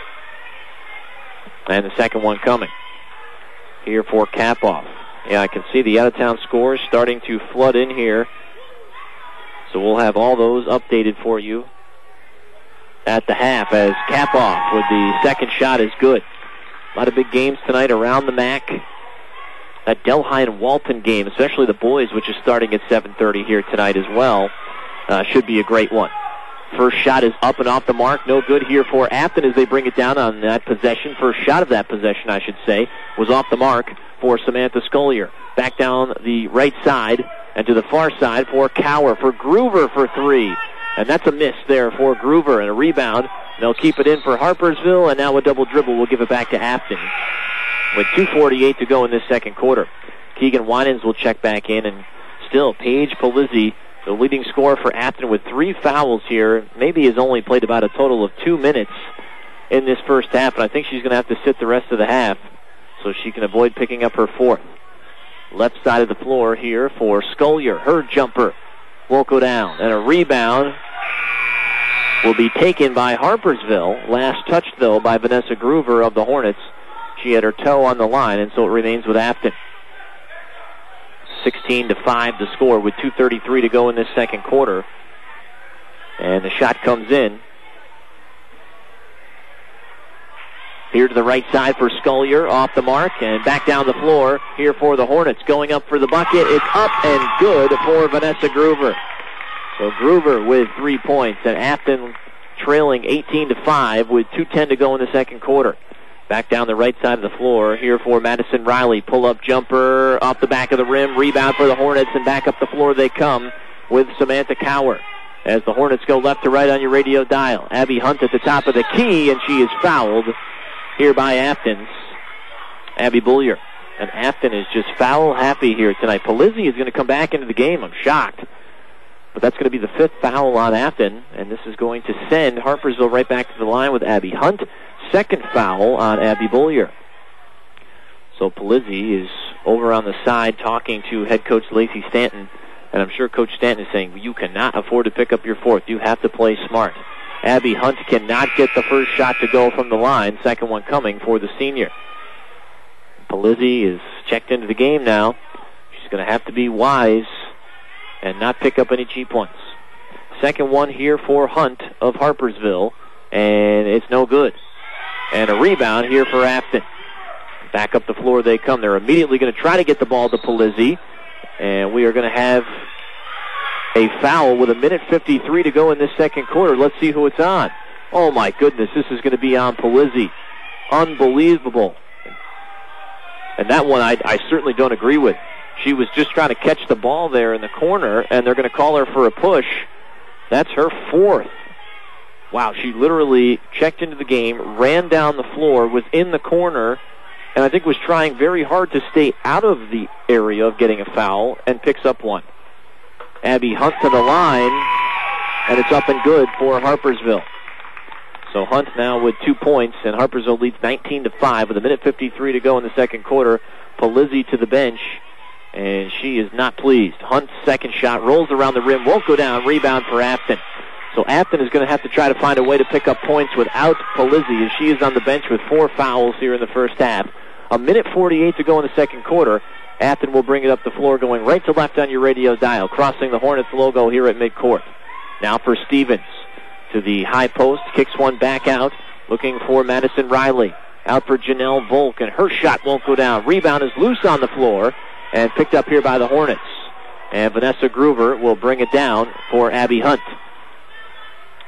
And the second one coming here for Kapoff. Yeah, I can see the out-of-town scores starting to flood in here. So we'll have all those updated for you at the half as Kapoff with the second shot is good. A lot of big games tonight around the MAC. That Delhi and Walton game, especially the boys, which is starting at 7:30 here tonight as well, should be a great one. First shot is up and off the mark. No good here for Afton as they bring it down on that possession. First shot of that possession, I should say, was off the mark for Samantha Scollier. Back down the right side and to the far side for Cower. For Groover for 3. And that's a miss there for Groover and a rebound. They'll keep it in for Harpersville, and now a double dribble will give it back to Afton. With 2:48 to go in this second quarter. Keegan Winans will check back in, and still Paige Polizzi, the leading scorer for Afton, with 3 fouls here. Maybe has only played about a total of 2 minutes in this first half, and I think she's going to have to sit the rest of the half so she can avoid picking up her 4th. Left side of the floor here for Scollier. Her jumper won't go down, and a rebound will be taken by Harpersville. Last touched, though, by Vanessa Groover of the Hornets. She had her toe on the line, and so it remains with Afton. 16-5 the score with 2:33 to go in this second quarter. And the shot comes in. Here to the right side for Scollier, off the mark, and back down the floor here for the Hornets. Going up for the bucket. It's up and good for Vanessa Groover. So Groover with 3 points, and Afton trailing 18-5 with 2:10 to go in the second quarter. Back down the right side of the floor here for Madison Riley. Pull-up jumper off the back of the rim. Rebound for the Hornets, and back up the floor they come with Samantha Cower. As the Hornets go left to right on your radio dial. Abby Hunt at the top of the key, and she is fouled here by Afton's Abby Bullier. And Afton is just foul happy here tonight. Polizzi is going to come back into the game. I'm shocked. But that's going to be the 5th foul on Afton, and this is going to send Harpersville right back to the line with Abby Hunt. Second foul on Abby Bullier. So Polizzi is over on the side talking to head coach Lacey Stanton, and I'm sure Coach Stanton is saying, you cannot afford to pick up your 4th. You have to play smart. Abby Hunt cannot get the first shot to go from the line. Second one coming for the senior. Polizzi is checked into the game now. She's going to have to be wise and not pick up any cheap points. Second one here for Hunt of Harpersville, and it's no good. And a rebound here for Afton. Back up the floor they come. They're immediately going to try to get the ball to Polizzi, and we are going to have a foul with 1:53 to go in this second quarter. Let's see who it's on. Oh, my goodness, this is going to be on Polizzi. Unbelievable. And that one I certainly don't agree with. She was just trying to catch the ball there in the corner, and they're going to call her for a push. That's her 4th. Wow, she literally checked into the game, ran down the floor, was in the corner, and I think was trying very hard to stay out of the area of getting a foul, and picks up one. Abby Hunt to the line, and it's up and good for Harpersville. So Hunt now with 2 points, and Harpersville leads 19-5 with 1:53 to go in the second quarter. Polizzi to the bench, and she is not pleased. Hunt's second shot rolls around the rim, won't go down. Rebound for Afton. So Afton is going to have to try to find a way to pick up points without Polizzi, as she is on the bench with 4 fouls here in the first half. 1:48 to go in the second quarter. Afton will bring it up the floor, going right to left on your radio dial, crossing the Hornets logo here at midcourt. Now for Stevens. To the high post, kicks one back out, looking for Madison Riley. Out for Janelle Volk, and her shot won't go down. Rebound is loose on the floor, and picked up here by the Hornets. And Vanessa Groover will bring it down for Abby Hunt.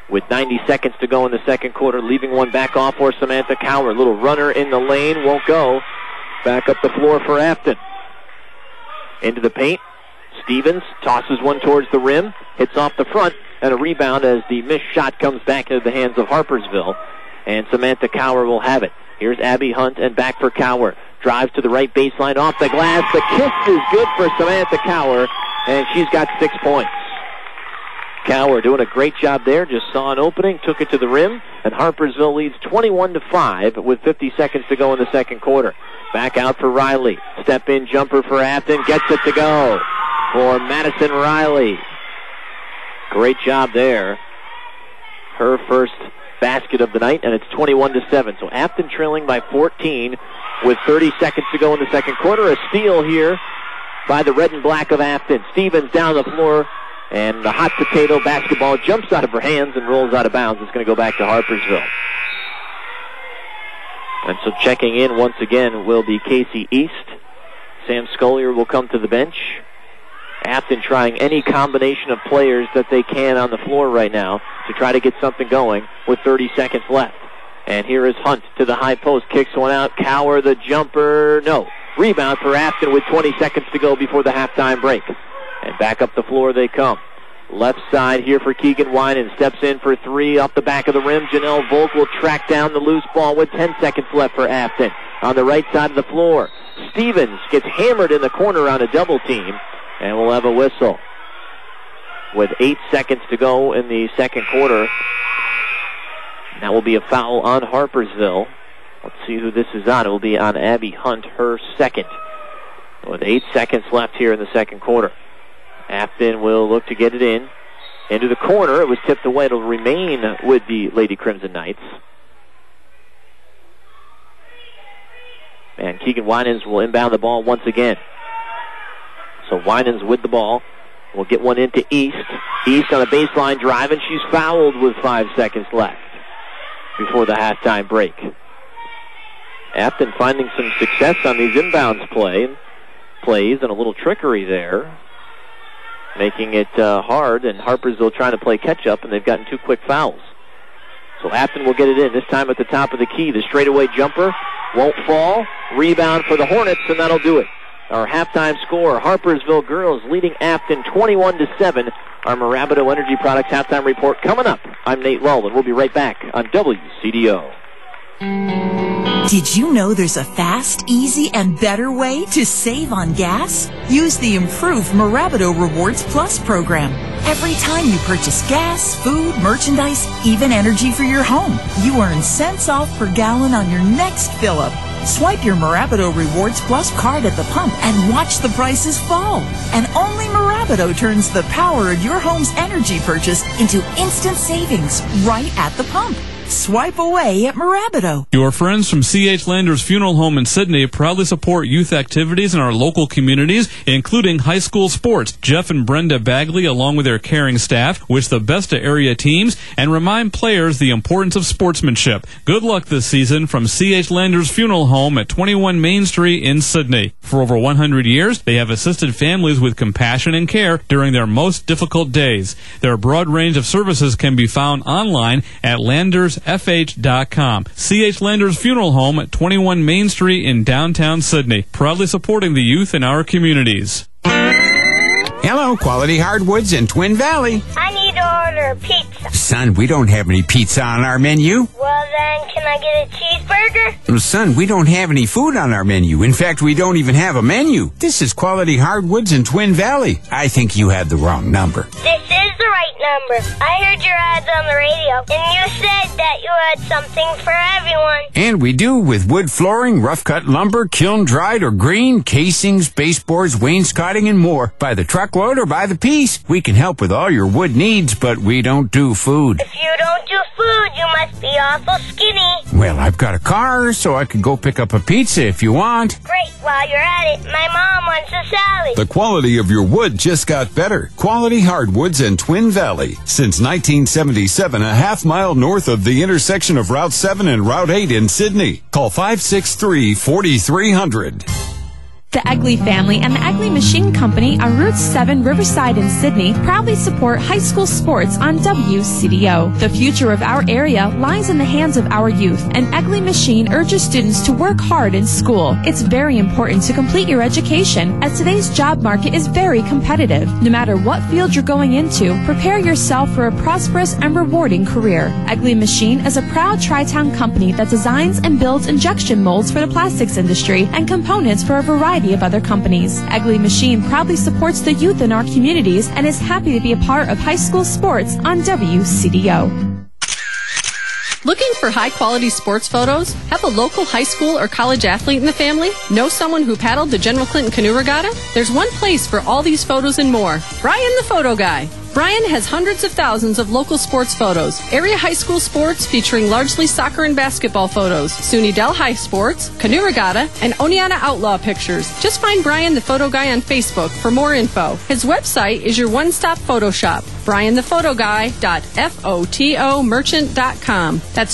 with 90 seconds to go in the second quarter, leaving one back off for Samantha Cower. Little runner in the lane, won't go. Back up the floor for Afton. Into the paint. Stevens tosses one towards the rim, hits off the front, and a rebound as the missed shot comes back into the hands of Harpersville. And Samantha Cower will have it. Here's Abby Hunt and back for Cower. Drives to the right baseline off the glass. The kiss is good for Samantha Cower, and she's got 6 points. Cower doing a great job there. Just saw an opening, took it to the rim, and Harpersville leads 21-5 with 50 seconds to go in the second quarter. Back out for Riley. Step-in jumper for Afton. Gets it to go for Madison Riley. Great job there. Her first basket of the night, and it's 21-7. So Afton trailing by 14 with 30 seconds to go in the second quarter. A steal here by the red and black of Afton. Stevens down the floor, and the hot potato basketball jumps out of her hands and rolls out of bounds. It's going to go back to Harpersville. And so checking in once again will be Casey East. Sam Scollier will come to the bench. Afton trying any combination of players that they can on the floor right now to try to get something going with 30 seconds left. And here is Hunt to the high post, kicks one out. Cower the jumper, no. Rebound for Afton with 20 seconds to go before the halftime break. And back up the floor they come. Left side here for Keegan Winen. Steps in for three off the back of the rim. Janelle Volk will track down the loose ball with 10 seconds left for Afton. On the right side of the floor, Stevens gets hammered in the corner on a double team. And we'll have a whistle. With 8 seconds to go in the second quarter. That will be a foul on Harpersville. Let's see who this is on. It will be on Abby Hunt, her second. With 8 seconds left here in the second quarter. Afton will look to get it into the corner. It was tipped away. It'll remain with the Lady Crimson Knights. And Keegan Winans will inbound the ball once again. So Winans with the ball. Will get one into East. East on a baseline drive, and she's fouled with 5 seconds left before the halftime break. Afton finding some success on these inbounds plays and a little trickery there, making it hard, and Harpersville trying to play catch-up, and they've gotten 2 quick fouls. So Afton will get it in, this time at the top of the key. The straightaway jumper won't fall. Rebound for the Hornets, and that'll do it. Our halftime score, Harpersville girls leading Afton 21-7. Our Mirabito Energy Products halftime report coming up. I'm Nate Lull, and we'll be right back on WCDO. Did you know there's a fast, easy, and better way to save on gas? Use the improved Mirabito Rewards Plus program. Every time you purchase gas, food, merchandise, even energy for your home, you earn cents off per gallon on your next fill-up. Swipe your Mirabito Rewards Plus card at the pump and watch the prices fall. And only Mirabito turns the power of your home's energy purchase into instant savings right at the pump. Swipe away at Mirabito. Your friends from C.H. Landers Funeral Home in Sydney proudly support youth activities in our local communities, including high school sports. Jeff and Brenda Bagley, along with their caring staff, wish the best to area teams and remind players the importance of sportsmanship. Good luck this season from C.H. Landers Funeral Home at 21 Main Street in Sydney. For over 100 years, they have assisted families with compassion and care during their most difficult days. Their broad range of services can be found online at LandersFH.com. C.H. Landers Funeral Home at 21 Main Street in downtown Sydney, proudly supporting the youth in our communities. Hello, Quality Hardwoods in Twin Valley. I need to order pizza. Son, we don't have any pizza on our menu. Well, then, can I get a cheeseburger? Well, son, we don't have any food on our menu. In fact, we don't even have a menu. This is Quality Hardwoods in Twin Valley. I think you had the wrong number. This is the right number. I heard your ads on the radio, and you said that you had something for everyone. And we do, with wood flooring, rough-cut lumber, kiln-dried or green, casings, baseboards, wainscoting, and more. By the truckload or by the piece. We can help with all your wood needs, but we don't do food. If you don't do food, you must be awful skinny. Well, I've got a car, so I could go pick up a pizza if you want. Great, while you're at it, my mom wants a salad. The quality of your wood just got better. Quality Hardwoods in Twin Valley. Since 1977, a half-mile north of the intersection of Route 7 and Route 8 in Sydney. Call 563-4300. The Egley family and the Egley Machine Company on Route 7 Riverside in Sydney proudly support high school sports on WCDO. The future of our area lies in the hands of our youth, and Egley Machine urges students to work hard in school. It's very important to complete your education, as today's job market is very competitive. No matter what field you're going into, prepare yourself for a prosperous and rewarding career. Egley Machine is a proud Tri-Town company that designs and builds injection molds for the plastics industry and components for a variety of other companies. Egley Machine proudly supports the youth in our communities and is happy to be a part of high school sports on WCDO. Looking for high-quality sports photos? Have a local high school or college athlete in the family? Know someone who paddled the General Clinton Canoe Regatta? There's one place for all these photos and more. Brian the Photo Guy. Brian has hundreds of thousands of local sports photos, area high school sports featuring largely soccer and basketball photos, SUNY Del High sports, Canoe Regatta, and Oneonta Outlaw pictures. Just find Brian the Photo Guy on Facebook for more info. His website is your one-stop photo shop, brianthephotoguy.fotomerchant.com. That's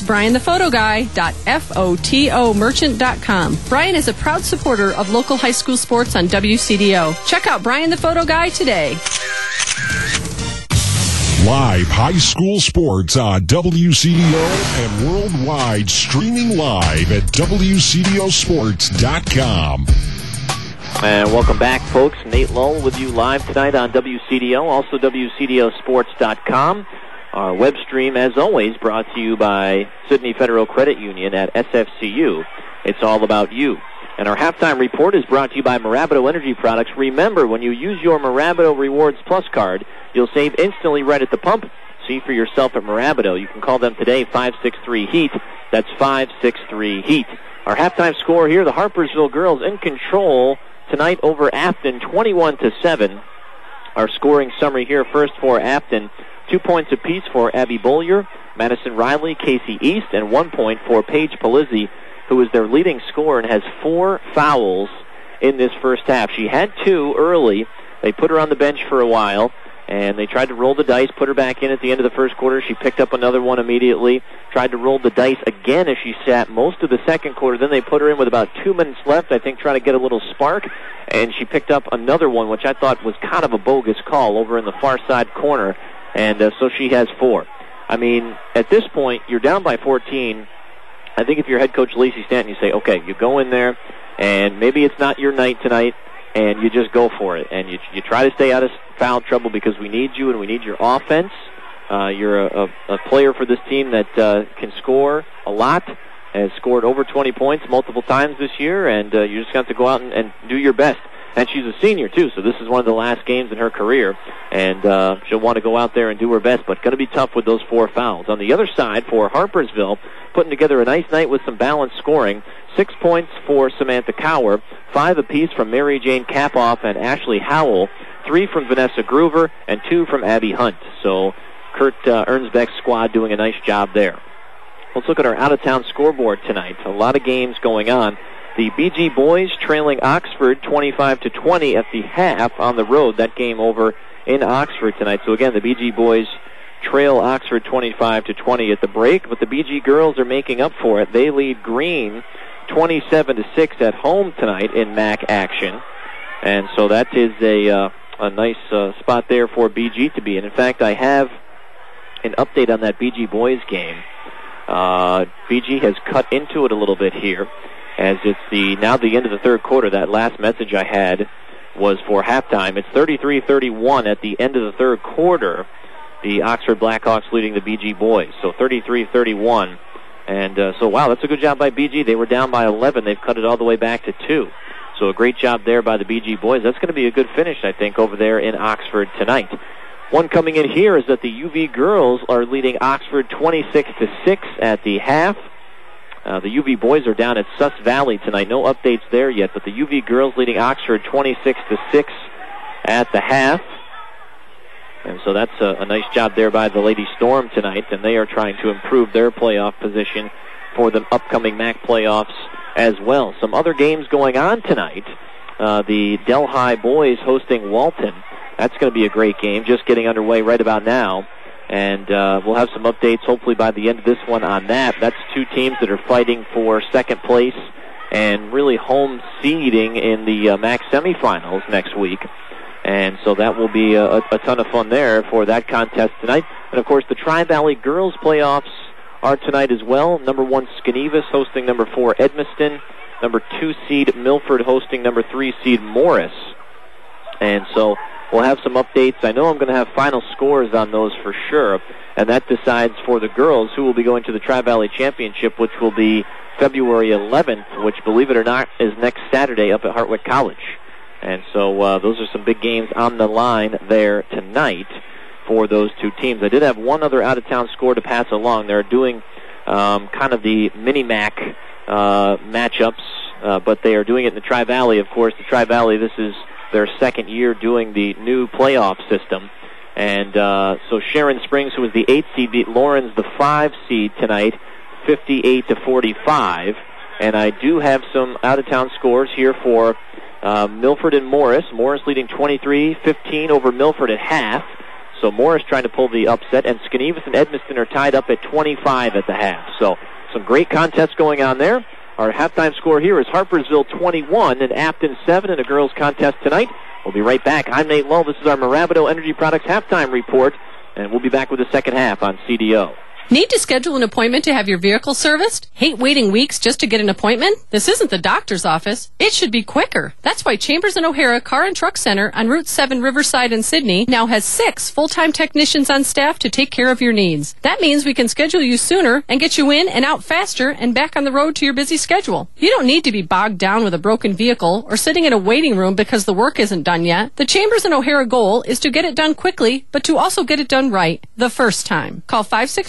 brianthephotoguy.fotomerchant.com. Brian is a proud supporter of local high school sports on WCDO. Check out Brian the Photo Guy today. Live high school sports on WCDO and worldwide, streaming live at WCDOsports.com. And welcome back, folks. Nate Lull with you live tonight on WCDO, also WCDOsports.com. Our web stream, as always, brought to you by Sydney Federal Credit Union at SFCU. It's all about you. And our halftime report is brought to you by Marabato Energy Products. Remember, when you use your Marabato Rewards Plus card, you'll save instantly right at the pump. See for yourself at Marabato. You can call them today, 563-HEAT. That's 563-HEAT. Our halftime score here, the Harpersville girls in control tonight over Afton, 21-7. Our scoring summary here, first for Afton, 2 points apiece for Abby Bollier, Madison Riley, Casey East, and 1 point for Paige Palizzi, who is their leading scorer and has 4 fouls in this first half. She had 2 early. They put her on the bench for a while, and they tried to roll the dice, put her back in at the end of the first quarter. She picked up another one immediately, tried to roll the dice again as she sat most of the second quarter. Then they put her in with about 2 minutes left, I think, trying to get a little spark, and she picked up another one, which I thought was kind of a bogus call over in the far side corner, and so she has 4. I mean, at this point, you're down by 14. I think if you're head coach Lacey Stanton, you say, okay, you go in there, and maybe it's not your night tonight, and you just go for it. And you try to stay out of foul trouble because we need you and we need your offense. You're a player for this team that can score a lot, has scored over 20 points multiple times this year, and you just have to go out and do your best. And she's a senior, too, so this is one of the last games in her career, and she'll want to go out there and do her best, but going to be tough with those 4 fouls. On the other side, for Harpersville, putting together a nice night with some balanced scoring, 6 points for Samantha Cower, 5 apiece from Mary Jane Kapoff and Ashley Howell, 3 from Vanessa Groover, and 2 from Abby Hunt. So Kurt Ernsbeck's squad doing a nice job there. Let's look at our out-of-town scoreboard tonight. A lot of games going on. The BG boys trailing Oxford 25-20 at the half on the road. That game over in Oxford tonight. So again, the BG boys trail Oxford 25-20 at the break, but the BG girls are making up for it. They lead Green 27-6 at home tonight in MAC action. And so that is a nice spot there for BG to be in. In fact, I have an update on that BG boys game. BG has cut into it a little bit here, as it's now the end of the third quarter. That last message I had was for halftime. It's 33-31 at the end of the third quarter. The Oxford Blackhawks leading the BG boys. So 33-31. And so, wow, that's a good job by BG. They were down by 11. They've cut it all the way back to 2. So a great job there by the BG boys. That's going to be a good finish, I think, over there in Oxford tonight. One coming in here is that the UV girls are leading Oxford 26-6 at the half. The UV boys are down at Suss Valley tonight. No updates there yet, but the UV girls leading Oxford 26-6 at the half. And so that's a nice job there by the Lady Storm tonight, and they are trying to improve their playoff position for the upcoming MAC playoffs as well. Some other games going on tonight. The Delhi boys hosting Walton. That's going to be a great game, just getting underway right about now. And we'll have some updates hopefully by the end of this one on that. That's 2 teams that are fighting for second place and really home seeding in the MAC semifinals next week. And so that will be a ton of fun there for that contest tonight. And, of course, the Tri-Valley girls playoffs are tonight as well. Number 1 Skenevis hosting number 4 Edmiston. Number 2 seed Milford hosting number 3 seed Morris. And so we'll have some updates. I know I'm going to have final scores on those for sure. And that decides for the girls who will be going to the Tri-Valley Championship, which will be February 11th, which, believe it or not, is next Saturday up at Hartwick College. And so those are some big games on the line there tonight for those two teams. I did have one other out-of-town score to pass along. They're doing kind of the mini-MAC matchups, but they are doing it in the Tri-Valley. Of course, the Tri-Valley, this is their second year doing the new playoff system. And so Sharon Springs, who was the 8 seed, beat Lawrence, the 5 seed tonight, 58-45. And I do have some out-of-town scores here for Milford and Morris. Morris leading 23-15 over Milford at half. So Morris trying to pull the upset. And Skenevis and Edmiston are tied up at 25 at the half. So some great contests going on there. Our halftime score here is Harpersville 21 and Afton 7 in a girls contest tonight. We'll be right back. I'm Nate Lowe. This is our Mirabito Energy Products halftime report. And we'll be back with the second half on CDO. Need to schedule an appointment to have your vehicle serviced? Hate waiting weeks just to get an appointment? This isn't the doctor's office. It should be quicker. That's why Chambers and O'Hara Car and Truck Center on Route 7 Riverside in Sydney now has 6 full-time technicians on staff to take care of your needs. That means we can schedule you sooner and get you in and out faster and back on the road to your busy schedule. You don't need to be bogged down with a broken vehicle or sitting in a waiting room because the work isn't done yet. The Chambers and O'Hara goal is to get it done quickly, but to also get it done right the first time. Call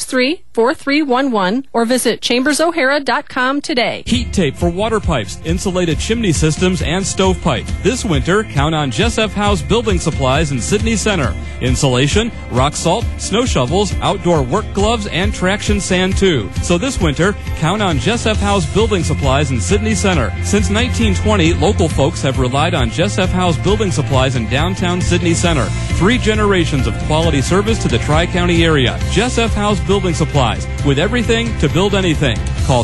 563-4311 or visit chambersohara.com today. Heat tape for water pipes, insulated chimney systems, and stovepipe. This winter, count on Jess F. House Building Supplies in Sydney Center. Insulation, rock salt, snow shovels, outdoor work gloves, and traction sand too. So this winter, count on Jess F. House Building Supplies in Sydney Center. Since 1920, local folks have relied on Jess F. House Building Supplies in downtown Sydney Center. 3 generations of quality service to the Tri-County area. Jess F. House Building Supplies, with everything to build anything. Call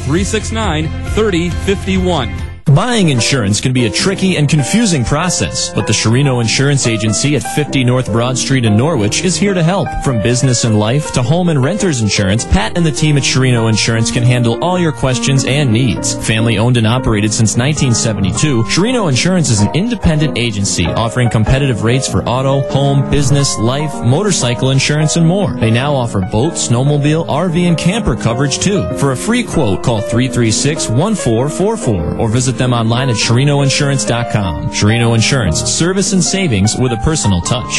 369-3051. Buying insurance can be a tricky and confusing process, but the Chirino Insurance Agency at 50 North Broad Street in Norwich is here to help. From business and life to home and renter's insurance, Pat and the team at Chirino Insurance can handle all your questions and needs. Family owned and operated since 1972, Chirino Insurance is an independent agency offering competitive rates for auto, home, business, life, motorcycle insurance, and more. They now offer boat, snowmobile, RV, and camper coverage too. For a free quote, call 336-1444 or visit them online at ChirinoInsurance.com. Chirino Insurance, service and savings with a personal touch.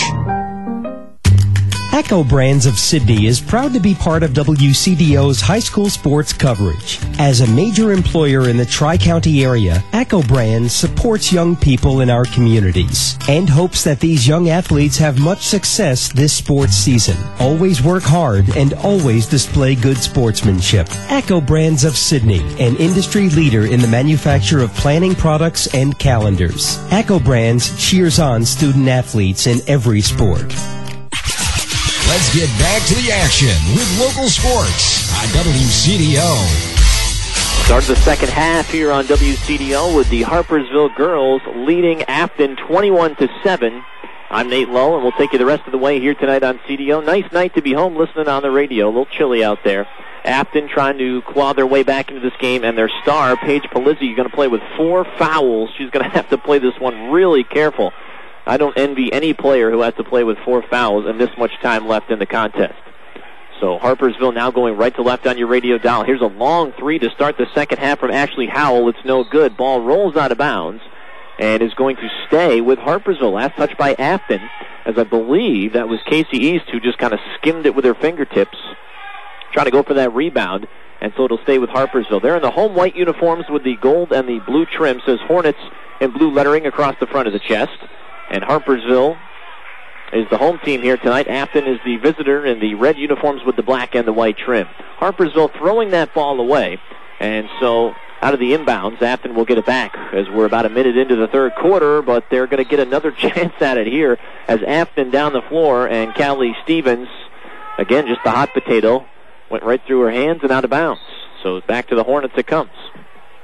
Echo Brands of Sydney is proud to be part of WCDO's high school sports coverage. As a major employer in the Tri-County area, Echo Brands supports young people in our communities and hopes that these young athletes have much success this sports season. Always work hard and always display good sportsmanship. Echo Brands of Sydney, an industry leader in the manufacture of planning products and calendars. Echo Brands cheers on student athletes in every sport. Let's get back to the action with local sports on WCDO. Start of the second half here on WCDO with the Harpersville girls leading Afton 21-7. I'm Nate Lowe, and we'll take you the rest of the way here tonight on CDO. Nice night to be home listening on the radio. A little chilly out there. Afton trying to claw their way back into this game, and their star, Paige Palizzi, is going to play with 4 fouls. She's going to have to play this one really careful. I don't envy any player who has to play with 4 fouls and this much time left in the contest. So Harpersville now going right to left on your radio dial. Here's a long 3 to start the second half from Ashley Howell. It's no good. Ball rolls out of bounds and is going to stay with Harpersville. Last touch by Afton, as I believe that was Casey East who just kind of skimmed it with her fingertips, trying to go for that rebound. And so it'll stay with Harpersville. They're in the home white uniforms with the gold and the blue trim. Says Hornets in blue lettering across the front of the chest. And Harpersville is the home team here tonight. Afton is the visitor in the red uniforms with the black and the white trim. Harpersville throwing that ball away. And so out of the inbounds, Afton will get it back as we're about a minute into the third quarter, but they're going to get another chance at it here as Afton down the floor, and Callie Stevens, again, just the hot potato, went right through her hands and out of bounds. So back to the Hornets it comes.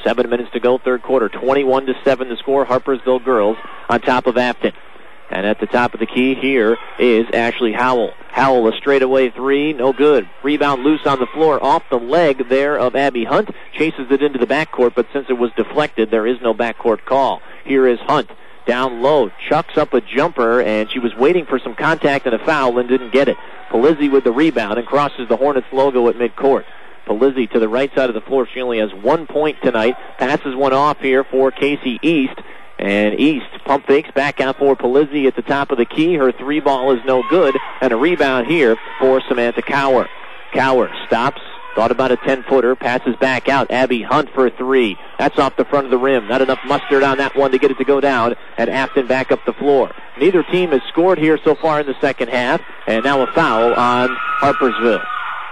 7 minutes to go, third quarter. 21-7 the score. Harpersville girls on top of Afton. And at the top of the key here is Ashley Howell. Howell, a straightaway three, no good. Rebound loose on the floor, off the leg there of Abby Hunt. Chases it into the backcourt, but since it was deflected, there is no backcourt call. Here is Hunt. Down low, chucks up a jumper, and she was waiting for some contact and a foul and didn't get it. Polizzi with the rebound and crosses the Hornets logo at midcourt. Polizzi to the right side of the floor. She only has 1 point tonight. Passes one off here for Casey East. And East pump fakes back out for Polizzi at the top of the key. Her three ball is no good. And a rebound here for Samantha Cower. Cower stops. Thought about a 10-footer. Passes back out. Abby Hunt for three. That's off the front of the rim. Not enough mustard on that one to get it to go down. And Afton back up the floor. Neither team has scored here so far in the second half. And now a foul on Harpersville.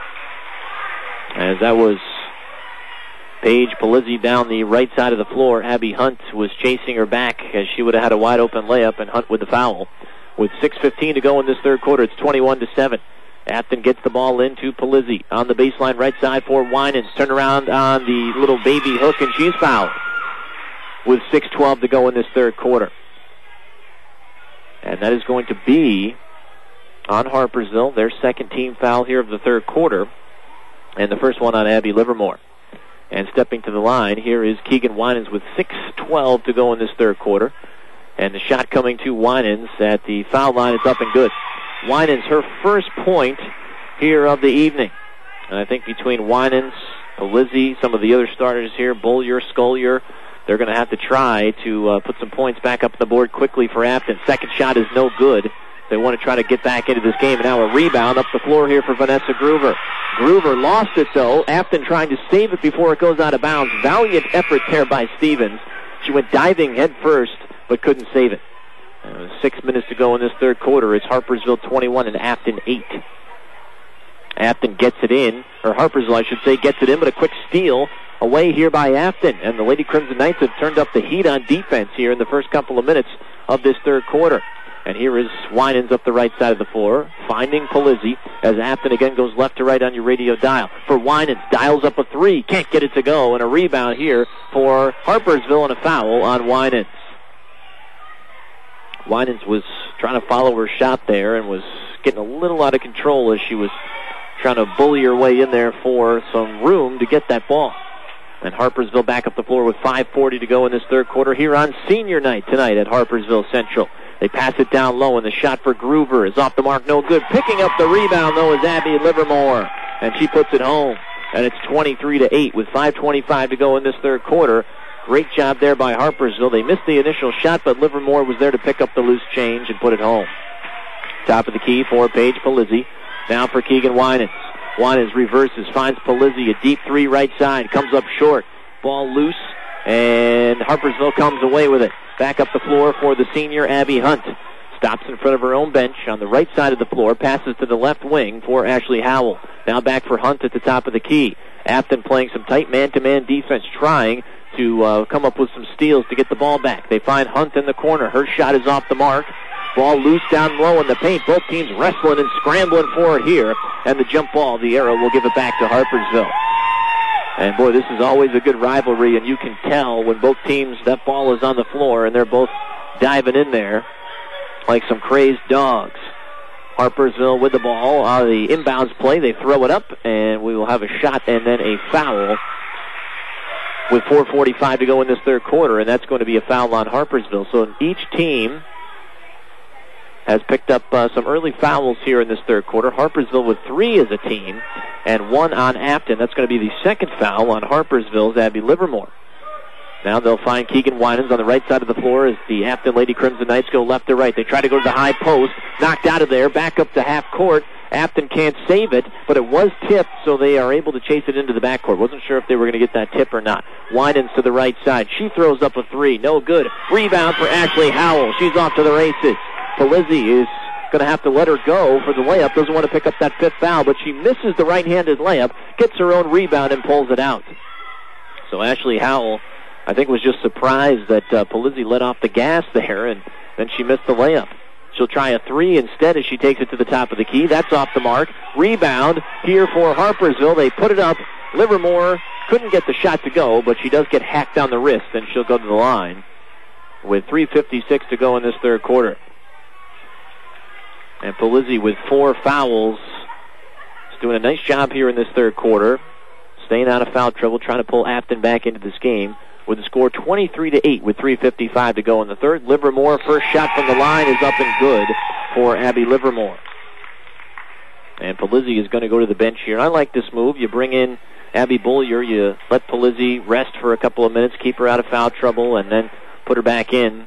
As that was Paige Polizzi down the right side of the floor. Abby Hunt was chasing her back as she would have had a wide open layup, and Hunt with the foul. With 6:15 to go in this third quarter, it's 21-7. Afton gets the ball into Polizzi on the baseline right side for Winans. Turn around on the little baby hook, and she's fouled with 6:12 to go in this third quarter. And that is going to be on Harpersville, their second team foul here of the third quarter, and the first one on Abby Livermore. And stepping to the line, here is Keegan Winans with 6:12 to go in this third quarter. And the shot coming to Winans at the foul line is up and good. Winans, her first point here of the evening. And I think between Winans, Polizzi, some of the other starters here, Bollier, Scollier, they're going to have to try to put some points back up on the board quickly for Afton. Second shot is no good. They want to try to get back into this game. And now a rebound up the floor here for Vanessa Groover. Groover lost it, though. Afton trying to save it before it goes out of bounds. Valiant effort there by Stevens. She went diving head first, but couldn't save it. 6 minutes to go in this third quarter. It's Harpersville 21 and Afton 8. Afton gets it in, or Harpersville, I should say, gets it in, but a quick steal away here by Afton. And the Lady Crimson Knights have turned up the heat on defense here in the first couple of minutes of this third quarter. And here is Winans up the right side of the floor, finding Polizzi as Afton again goes left to right on your radio dial. For Winans, dials up a three, can't get it to go, and a rebound here for Harpersville and a foul on Winans. Winans was trying to follow her shot there and was getting a little out of control as she was trying to bully her way in there for some room to get that ball. And Harpersville back up the floor with 5:40 to go in this third quarter here on senior night tonight at Harpersville Central. They pass it down low, and the shot for Groover is off the mark, no good. Picking up the rebound, though, is Abby Livermore, and she puts it home. And it's 23-8 with 5:25 to go in this third quarter. Great job there by Harpersville. They missed the initial shot, but Livermore was there to pick up the loose change and put it home. Top of the key for Paige Polizzi. Now for Keegan Winans. Winans reverses, finds Polizzi, a deep three right side, comes up short. Ball loose, and Harpersville comes away with it. Back up the floor for the senior Abby Hunt. Stops in front of her own bench on the right side of the floor. Passes to the left wing for Ashley Howell. Now back for Hunt at the top of the key. Afton playing some tight man-to-man defense, trying to come up with some steals to get the ball back. They find Hunt in the corner. Her shot is off the mark. Ball loose down low in the paint. Both teams wrestling and scrambling for it here. And the jump ball, the arrow, will give it back to Harpersville. And, boy, this is always a good rivalry, and you can tell when both teams, that ball is on the floor, and they're both diving in there like some crazed dogs. Harpersville with the ball. The inbounds play, they throw it up, and we will have a shot and then a foul with 4:45 to go in this third quarter, and that's going to be a foul on Harpersville. So each team has picked up some early fouls here in this third quarter. Harpersville with 3 as a team, and 1 on Afton. That's going to be the second foul on Harpersville's Abby Livermore. Now they'll find Keegan Winans on the right side of the floor as the Afton Lady Crimson Knights go left to right. They try to go to the high post, knocked out of there, back up to half court. Afton can't save it, but it was tipped, so they are able to chase it into the backcourt. Wasn't sure if they were going to get that tip or not. Winans to the right side. She throws up a 3. No good. Rebound for Ashley Howell. She's off to the races. Polizzi is going to have to let her go for the layup. Doesn't want to pick up that 5th foul, but she misses the right-handed layup, gets her own rebound, and pulls it out. So Ashley Howell, I think, was just surprised that Polizzi let off the gas there, and then she missed the layup. She'll try a 3 instead as she takes it to the top of the key. That's off the mark. Rebound here for Harpersville. They put it up Livermore couldn't get the shot to go, but she does get hacked on the wrist, and she'll go to the line with 3:56 to go in this third quarter. And Polizzi with 4 fouls is doing a nice job here in this third quarter, staying out of foul trouble, trying to pull Afton back into this game with the score 23-8 with 3:55 to go in the third. Livermore, first shot from the line is up and good for Abby Livermore. And Polizzi is going to go to the bench here. I like this move. You bring in Abby Bollier, you let Polizzi rest for a couple of minutes, keep her out of foul trouble, and then put her back in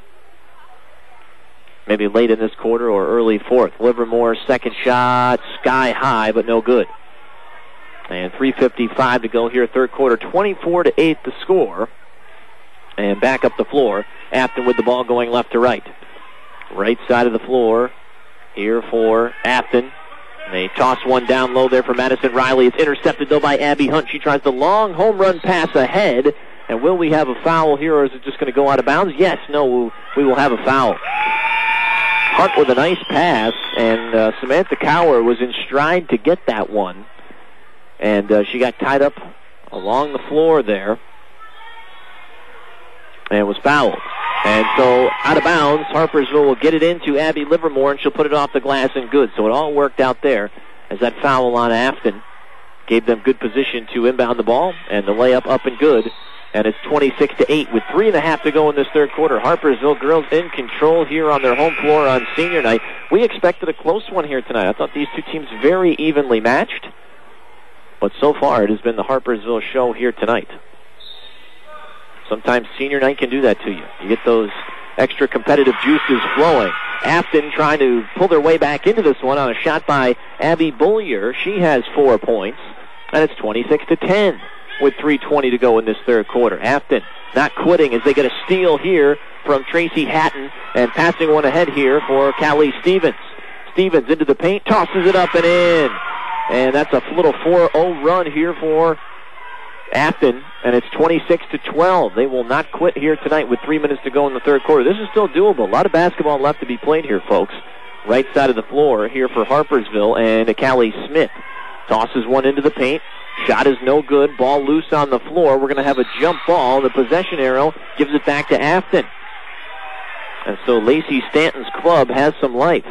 maybe late in this quarter or early fourth. Livermore's second shot, sky high, but no good. And 3:55 to go here, third quarter, 24-8 the score. And back up the floor, Afton with the ball going left to right. Right side of the floor here for Afton. They toss one down low there for Madison Riley. It's intercepted, though, by Abby Hunt. She tries the long home run pass ahead. And will we have a foul here, or is it just going to go out of bounds? Yes, no, we will have a foul. Hunt with a nice pass, and Samantha Cower was in stride to get that one. And she got tied up along the floor there and was fouled. And so, out of bounds, Harpersville will get it into Abby Livermore, and she'll put it off the glass and good. So it all worked out there as that foul on Afton gave them good position to inbound the ball, and the layup up and good. And it's 26-8 with 3.5 to go in this third quarter. Harpersville girls in control here on their home floor on senior night. We expected a close one here tonight. I thought these two teams very evenly matched. But so far, it has been the Harpersville show here tonight. Sometimes senior night can do that to you. You get those extra competitive juices flowing. Afton trying to pull their way back into this one on a shot by Abby Bollier. She has 4 points, and it's 26-10 with 3:20 to go in this third quarter. Afton not quitting as they get a steal here from Tracy Hatton, and passing one ahead here for Callie Stevens. Stevens into the paint, tosses it up and in. And that's a little 4-0 run here for Afton, and it's 26-12. They will not quit here tonight with 3 minutes to go in the third quarter. This is still doable. A lot of basketball left to be played here, folks. Right side of the floor here for Harpersville, and Callie Smith tosses one into the paint. Shot is no good. Ball loose on the floor. We're going to have a jump ball. The possession arrow gives it back to Afton. And so Lacey Stanton's club has some life.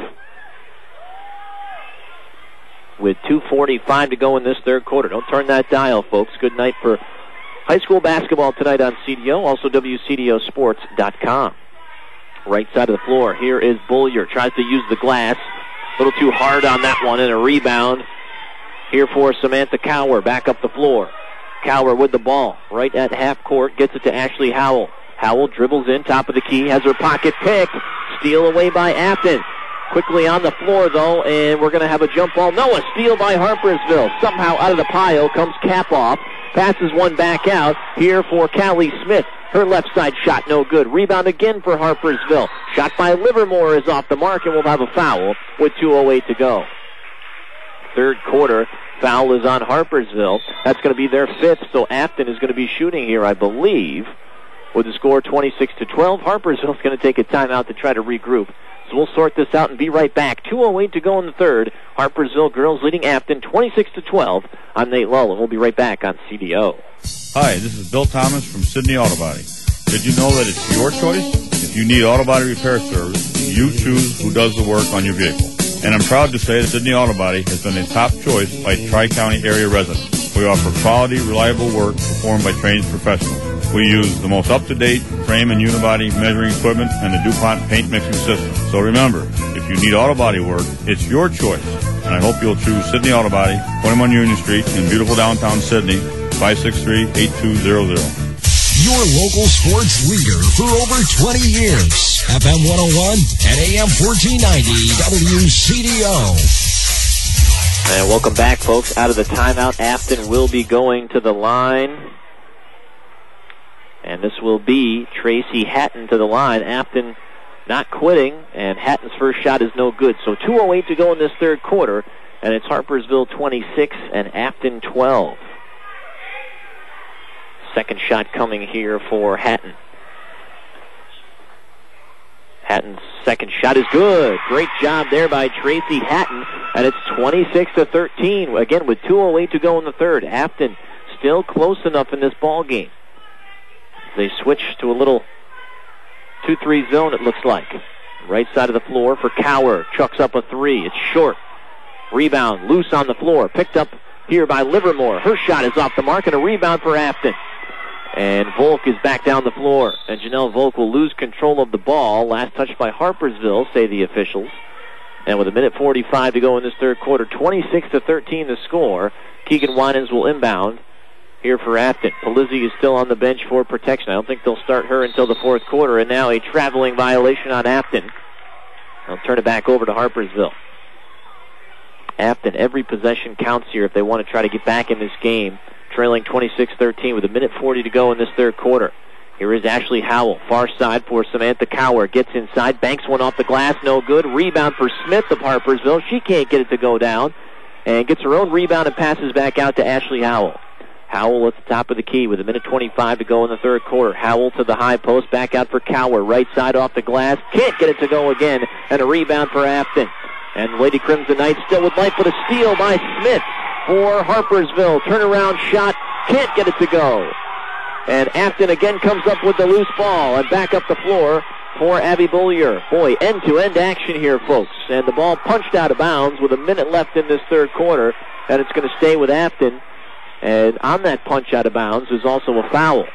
With 2:45 to go in this third quarter. Don't turn that dial, folks. Good night for high school basketball tonight on CDO. Also WCDOsports.com. Right side of the floor. Here is Bollier. Tries to use the glass. A little too hard on that one, and a rebound here for Samantha Cower. Back up the floor. Cower with the ball. Right at half court. Gets it to Ashley Howell. Howell dribbles in, top of the key. Has her pocket picked. Steal away by Afton. Quickly on the floor, though, and we're going to have a jump ball. No, a steal by Harpersville. Somehow out of the pile comes Kapoff. Passes one back out here for Callie Smith. Her left side shot, no good. Rebound again for Harpersville. Shot by Livermore is off the mark, and we'll have a foul with 2:08 to go. Third quarter, foul is on Harpersville. That's going to be their 5th, so Afton is going to be shooting here, I believe, with the score 26-12. Harpersville is going to take a timeout to try to regroup. So we'll sort this out and be right back. 2:08 to go in the third. Harpersville girls leading Afton 26-12. I'm Nate Lull, and we'll be right back on CDO. Hi, this is Bill Thomas from Sydney Auto Body. Did you know that it's your choice? If you need auto body repair service, you choose who does the work on your vehicle. And I'm proud to say that Sydney Auto Body has been a top choice by Tri-County area residents. We offer quality, reliable work performed by trained professionals. We use the most up-to-date frame and unibody measuring equipment and the DuPont paint mixing system. So remember, if you need auto body work, it's your choice. And I hope you'll choose Sydney Auto Body, 21 Union Street in beautiful downtown Sydney, 563-8200. Your local sports leader for over 20 years. FM 101 and AM 1490 WCDO. And welcome back, folks. Out of the timeout, Afton will be going to the line. And this will be Tracy Hatton to the line. Afton not quitting, and Hatton's first shot is no good. So 2:08 to go in this third quarter, and it's Harpersville 26 and Afton 12. Second shot coming here for Hatton. Hatton's second shot is good. Great job there by Tracy Hatton, and it's 26-13. Again, with 2:08 to go in the third. Afton still close enough in this ball game. They switch to a little 2-3 zone, it looks like. Right side of the floor for Cower. Chucks up a three. It's short. Rebound, loose on the floor. Picked up here by Livermore. Her shot is off the mark, and a rebound for Afton. And Volk is back down the floor. And Janelle Volk will lose control of the ball. Last touch by Harpersville, say the officials. And with 1:45 to go in this third quarter, 26-13 the score. Keegan Winans will inbound here for Afton. Palizzi is still on the bench for protection. I don't think they'll start her until the fourth quarter. And now a traveling violation on Afton. I'll turn it back over to Harpersville. Afton, every possession counts here if they want to try to get back in this game. Trailing 26-13 with 1:40 to go in this third quarter. Here is Ashley Howell, far side for Samantha Cower. Gets inside, banks one off the glass, no good. Rebound for Smith of Harpersville. She can't get it to go down. And gets her own rebound and passes back out to Ashley Howell. Howell at the top of the key with 1:25 to go in the third quarter. Howell to the high post, back out for Cower. Right side off the glass, can't get it to go again. And a rebound for Afton. And Lady Crimson Knights still with life, but a steal by Smith for Harpersville. Turnaround shot, can't get it to go. And Afton again comes up with the loose ball and back up the floor for Abby Bollier. Boy, end-to-end action here, folks. And the ball punched out of bounds with a minute left in this third quarter, and it's going to stay with Afton. And on that punch out of bounds is also a foul.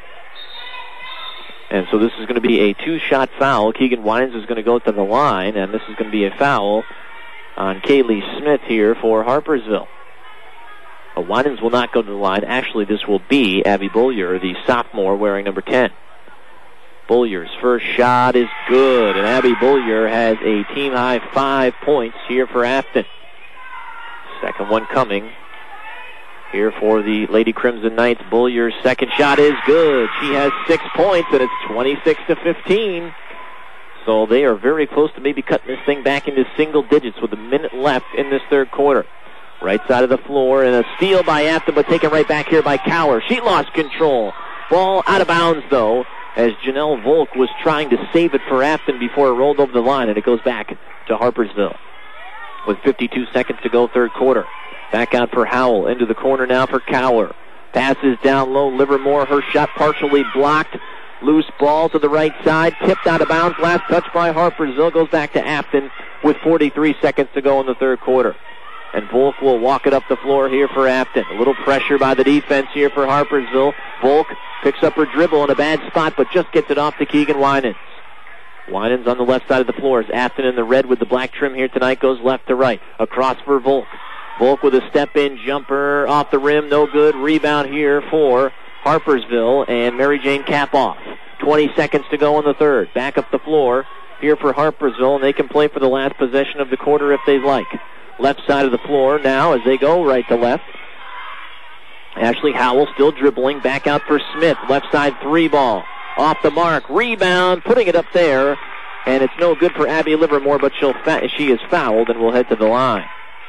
And so this is going to be a two-shot foul. Keegan Winans is going to go to the line, and this is going to be a foul on Kaylee Smith here for Harpersville. Winans will not go to the line. Actually, this will be Abby Bollier, the sophomore, wearing number 10. Bollier's first shot is good, and Abby Bollier has a team-high 5 points here for Afton. Second one coming here for the Lady Crimson Knights. Bollier's second shot is good. She has 6 points, and it's 26-15. So they are very close to maybe cutting this thing back into single digits with a minute left in this third quarter. Right side of the floor, and a steal by Afton, but taken right back here by Cower. She lost control. Ball out of bounds, though, as Janelle Volk was trying to save it for Afton before it rolled over the line, and it goes back to Harpersville. With 52 seconds to go, third quarter. Back out for Howell, into the corner now for Cower. Passes down low, Livermore, her shot partially blocked. Loose ball to the right side, tipped out of bounds. Last touch by Harpersville, goes back to Afton with 43 seconds to go in the third quarter. And Volk will walk it up the floor here for Afton. A little pressure by the defense here for Harpersville. Volk picks up her dribble in a bad spot, but just gets it off to Keegan Winans. Winans on the left side of the floor. As Afton in the red with the black trim here tonight goes left to right. Across for Volk. Volk with a step-in jumper off the rim, no good. Rebound here for Harpersville, and Mary Jane Kapoff. 20 seconds to go in the third. Back up the floor here for Harpersville, and they can play for the last possession of the quarter if they like. Left side of the floor now as they go right to left. Ashley Howell still dribbling. Back out for Smith. Left side three ball. Off the mark. Rebound. Putting it up there. And it's no good for Abby Livermore, but she is fouled and will head to the line.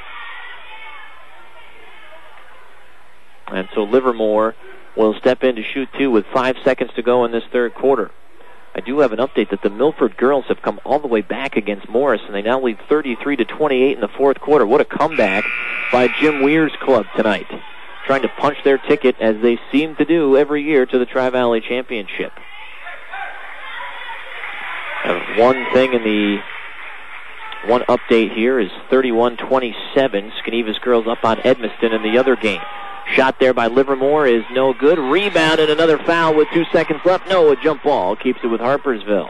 And so Livermore will step in to shoot two with 5 seconds to go in this third quarter. I do have an update that the Milford girls have come all the way back against Morris, and they now lead 33-28 in the fourth quarter. What a comeback by Jim Weir's club tonight, trying to punch their ticket, as they seem to do every year, to the Tri-Valley Championship. And one update here is 31-27. Skeneva's girls up on Edmiston in the other game. Shot there by Livermore is no good. Rebound and another foul with 2 seconds left. No, a jump ball. Keeps it with Harpersville.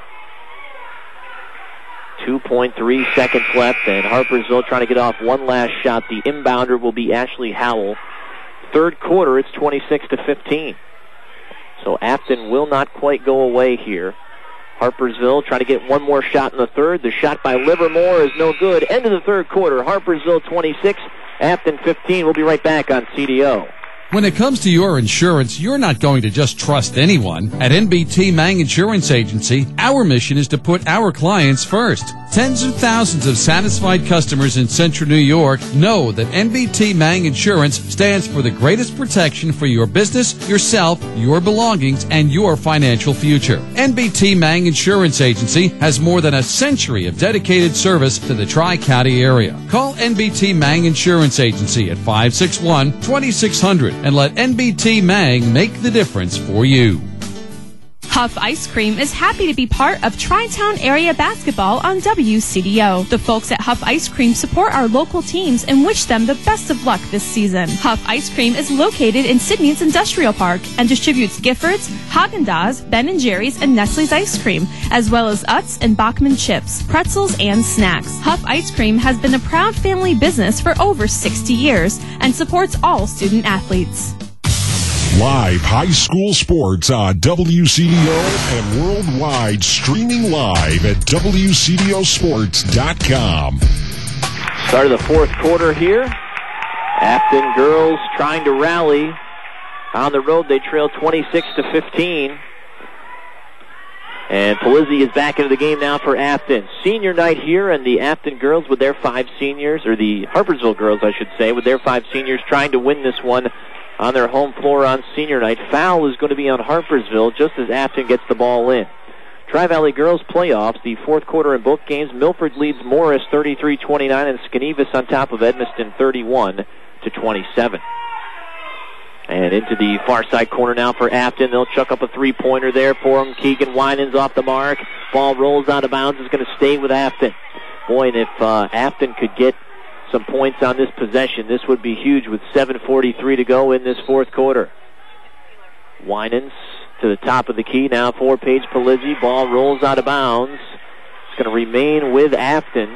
2.3 seconds left, and Harpersville trying to get off one last shot. The inbounder will be Ashley Howell. Third quarter, it's 26-15. So Afton will not quite go away here. Harpersville trying to get one more shot in the third. The shot by Livermore is no good. End of the third quarter. Harpersville 26, Afton 15. We'll be right back on CDO. When it comes to your insurance, you're not going to just trust anyone. At NBT Mang Insurance Agency, our mission is to put our clients first. Tens of thousands of satisfied customers in Central New York know that NBT Mang Insurance stands for the greatest protection for your business, yourself, your belongings, and your financial future. NBT Mang Insurance Agency has more than a century of dedicated service to the Tri-County area. Call NBT Mang Insurance Agency at 561-2600 and let NBT Mag make the difference for you. Huff Ice Cream is happy to be part of Tri-Town Area Basketball on WCDO. The folks at Huff Ice Cream support our local teams and wish them the best of luck this season. Huff Ice Cream is located in Sydney's Industrial Park and distributes Giffords, Haagen-Dazs, Ben & Jerry's, and Nestle's ice cream, as well as Utz and Bachman chips, pretzels, and snacks. Huff Ice Cream has been a proud family business for over 60 years and supports all student athletes. Live high school sports on WCDO and worldwide, streaming live at WCDOsports.com. Start of the fourth quarter here. Afton girls trying to rally. On the road, they trail 26-15. And Polizzi is back into the game now for Afton. Senior night here, and the Afton girls with their 5 seniors, or the Harpersville girls, I should say, with their 5 seniors trying to win this one on their home floor on senior night. Foul is going to be on Harpersville just as Afton gets the ball in. Tri-Valley girls playoffs, the fourth quarter in both games. Milford leads Morris 33-29, and Skenevis on top of Edmiston 31-27. And into the far side corner now for Afton. They'll chuck up a three-pointer there for them. Keegan Winans off the mark. Ball rolls out of bounds. It's going to stay with Afton. Boy, and if Afton could get some points on this possession, this would be huge with 7:43 to go in this fourth quarter. Winans to the top of the key now for Paige Polizzi. Ball rolls out of bounds. It's going to remain with Afton.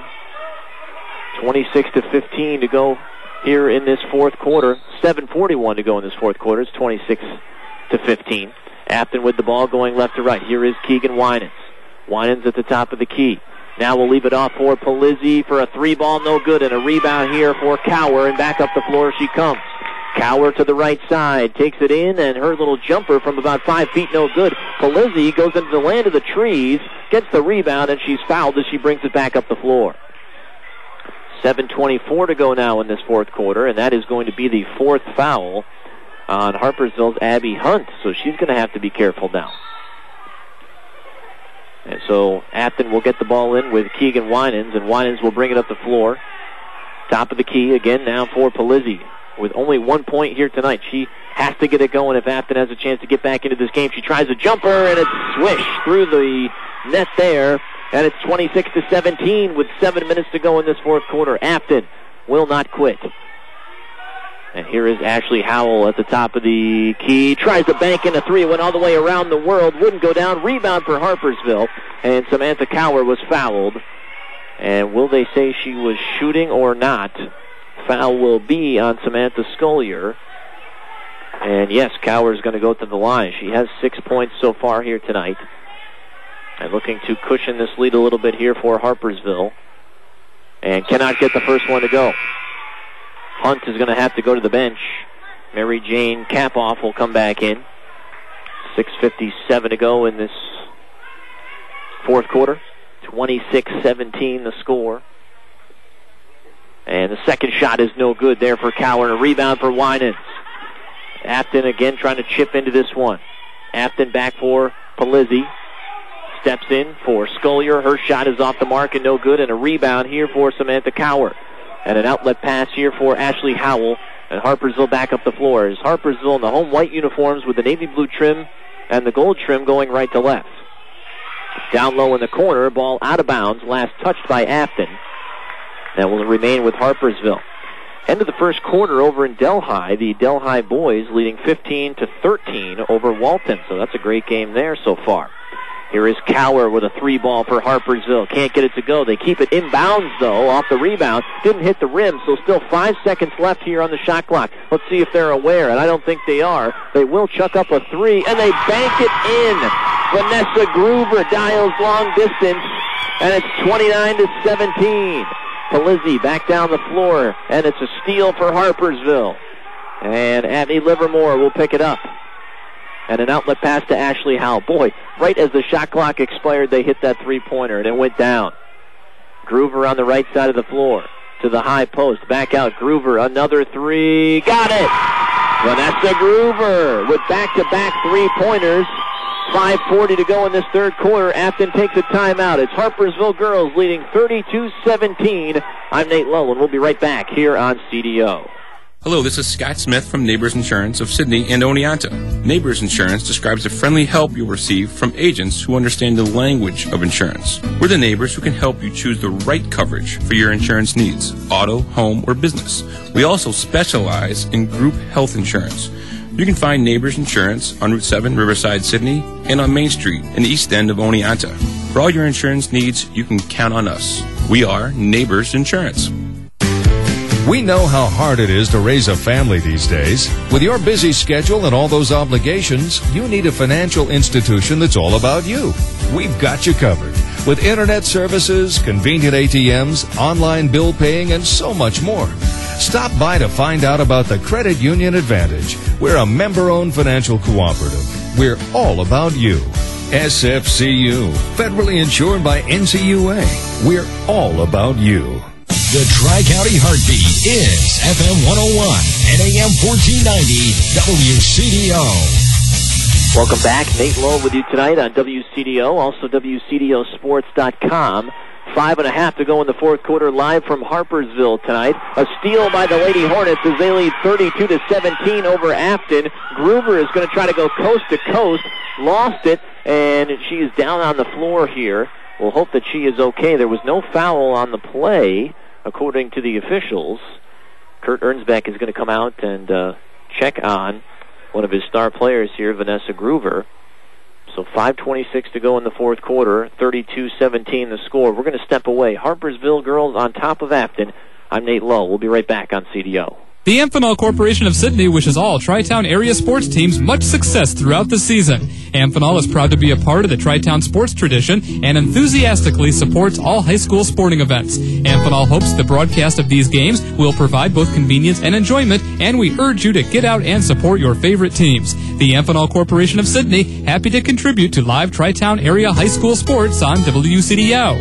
26-15 to go here in this fourth quarter. 7:41 to go in this fourth quarter. It's 26-15. Afton with the ball going left to right. Here is Keegan Winans. Winans at the top of the key. Now we'll leave it off for Polizzi for a 3-ball, no good, and a rebound here for Cower, and back up the floor she comes. Cower to the right side, takes it in, and her little jumper from about 5 feet, no good. Polizzi goes into the land of the trees, gets the rebound, and she's fouled as she brings it back up the floor. 7:24 to go now in this fourth quarter, and that is going to be the 4th foul on Harpersville's Abby Hunt, so she's going to have to be careful now. And so Afton will get the ball in with Keegan Winans, and Winans will bring it up the floor. Top of the key again now for Polizzi. With only 1 point here tonight, she has to get it going if Afton has a chance to get back into this game. She tries a jumper, and it's swished through the net there. And it's 26-17 with 7 minutes to go in this fourth quarter. Afton will not quit. And here is Ashley Howell at the top of the key. Tries to bank in a 3. Went all the way around the world. Wouldn't go down. Rebound for Harpersville. And Samantha Cower was fouled. And will they say she was shooting or not? Foul will be on Samantha Scollier. And yes, Cower is going to go to the line. She has 6 points so far here tonight. And looking to cushion this lead a little bit here for Harpersville. And cannot get the first one to go. Hunt is going to have to go to the bench. Mary Jane Kapoff will come back in. 6:57 to go in this fourth quarter. 26-17 the score. And the second shot is no good there for Cower. A rebound for Winans. Afton again trying to chip into this one. Afton back for Polizzi. Steps in for Scollier. Her shot is off the mark and no good. And a rebound here for Samantha Cower. And an outlet pass here for Ashley Howell. And Harpersville back up the floor. As Harpersville in the home white uniforms with the navy blue trim and the gold trim going right to left. Down low in the corner, ball out of bounds. Last touched by Afton. That will remain with Harpersville. End of the first quarter over in Delhi. The Delhi boys leading 15-13 over Walton. So that's a great game there so far. Here is Cower with a 3-ball for Harpersville. Can't get it to go. They keep it inbounds, though, off the rebound. Didn't hit the rim, so still 5 seconds left here on the shot clock. Let's see if they're aware, and I don't think they are. They will chuck up a 3, and they bank it in. Vanessa Groover dials long distance, and it's 29-17. Polizzi back down the floor, and it's a steal for Harpersville. And Abby Livermore will pick it up. And an outlet pass to Ashley Howell. Boy, right as the shot clock expired, they hit that 3-pointer, and it went down. Groover on the right side of the floor to the high post. Back out, Groover, another 3. Got it! Vanessa Groover with back-to-back 3-pointers. 5:40 to go in this third quarter. Afton takes a timeout. It's Harpersville girls leading 32-17. I'm Nate Lowe, and we'll be right back here on CDO. Hello, this is Scott Smith from Neighbors Insurance of Sydney and Oneonta. Neighbors Insurance describes the friendly help you'll receive from agents who understand the language of insurance. We're the neighbors who can help you choose the right coverage for your insurance needs, auto, home, or business. We also specialize in group health insurance. You can find Neighbors Insurance on Route 7, Riverside, Sydney, and on Main Street in the east end of Oneonta. For all your insurance needs, you can count on us. We are Neighbors Insurance. We know how hard it is to raise a family these days. With your busy schedule and all those obligations, you need a financial institution that's all about you. We've got you covered. With internet services, convenient ATMs, online bill paying, and so much more. Stop by to find out about the Credit Union Advantage. We're a member-owned financial cooperative. We're all about you. SFCU, federally insured by NCUA. We're all about you. The Tri-County Heartbeat is FM 101 and AM 1490 WCDO. Welcome back. Nate Lowe with you tonight on WCDO, also WCDOsports.com. 5.5 to go in the fourth quarter, live from Harpersville tonight. A steal by the Lady Hornets as they lead 32-17 over Afton. Groover is going to try to go coast to coast. Lost it, and she's down on the floor here. We'll hope that she is okay. There was no foul on the play, according to the officials. Kurt Ernsbeck is going to come out and check on one of his star players here, Vanessa Groover. So 5:26 to go in the fourth quarter, 32-17 the score. We're going to step away. Harpersville girls on top of Afton. I'm Nate Lowe. We'll be right back on CDO. The Amphenol Corporation of Sydney wishes all Tri-Town area sports teams much success throughout the season. Amphenol is proud to be a part of the Tri-Town sports tradition and enthusiastically supports all high school sporting events. Amphenol hopes the broadcast of these games will provide both convenience and enjoyment, and we urge you to get out and support your favorite teams. The Amphenol Corporation of Sydney, happy to contribute to live Tri-Town area high school sports on WCDO.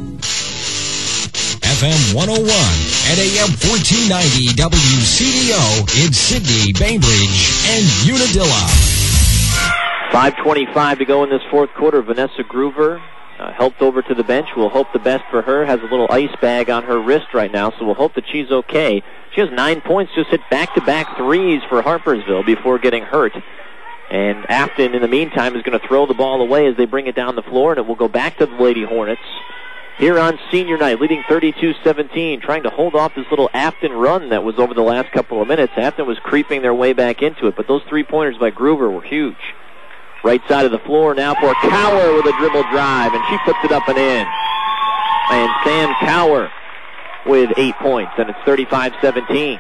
FM 101 and AM 1490 WCDO in Sydney, Bainbridge, and Unadilla. 5:25 to go in this fourth quarter. Vanessa Groover helped over to the bench. We'll hope the best for her. Has a little ice bag on her wrist right now, so we'll hope that she's okay. She has 9 points, just hit back-to-back threes for Harpersville before getting hurt. And Afton, in the meantime, is going to throw the ball away as they bring it down the floor, and it will go back to the Lady Hornets. Here on senior night, leading 32-17, trying to hold off this little Afton run that was over the last couple of minutes. Afton was creeping their way back into it, but those three-pointers by Groover were huge. Right side of the floor now for Cower with a dribble drive, and she puts it up and in. And Sam Cower with 8 points, and it's 35-17.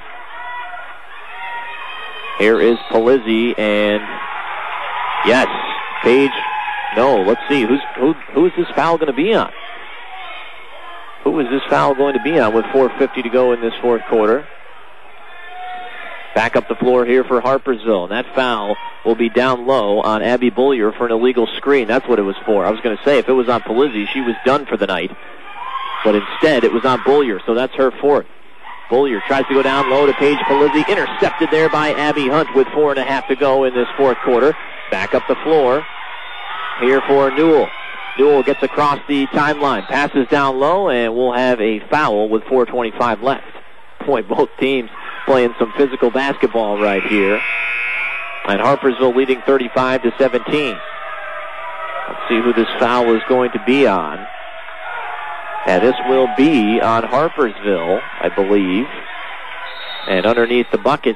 Here is Polizzi, and yes, Paige. No, let's see, who is this foul going to be on? Who is this foul going to be on with 4:50 to go in this fourth quarter? Back up the floor here for Harpersville. And that foul will be down low on Abby Bullier for an illegal screen. That's what it was for. I was going to say, if it was on Polizzi, she was done for the night. But instead, it was on Bullier, so that's her fourth. Bullier tries to go down low to Paige Polizzi. Intercepted there by Abby Hunt with 4.5 to go in this fourth quarter. Back up the floor here for Newell. Newell gets across the timeline, passes down low, and we'll have a foul with 4:25 left. Boy, both teams playing some physical basketball right here. And Harpersville leading 35-17. Let's see who this foul is going to be on. And this will be on Harpersville, I believe. And underneath the bucket.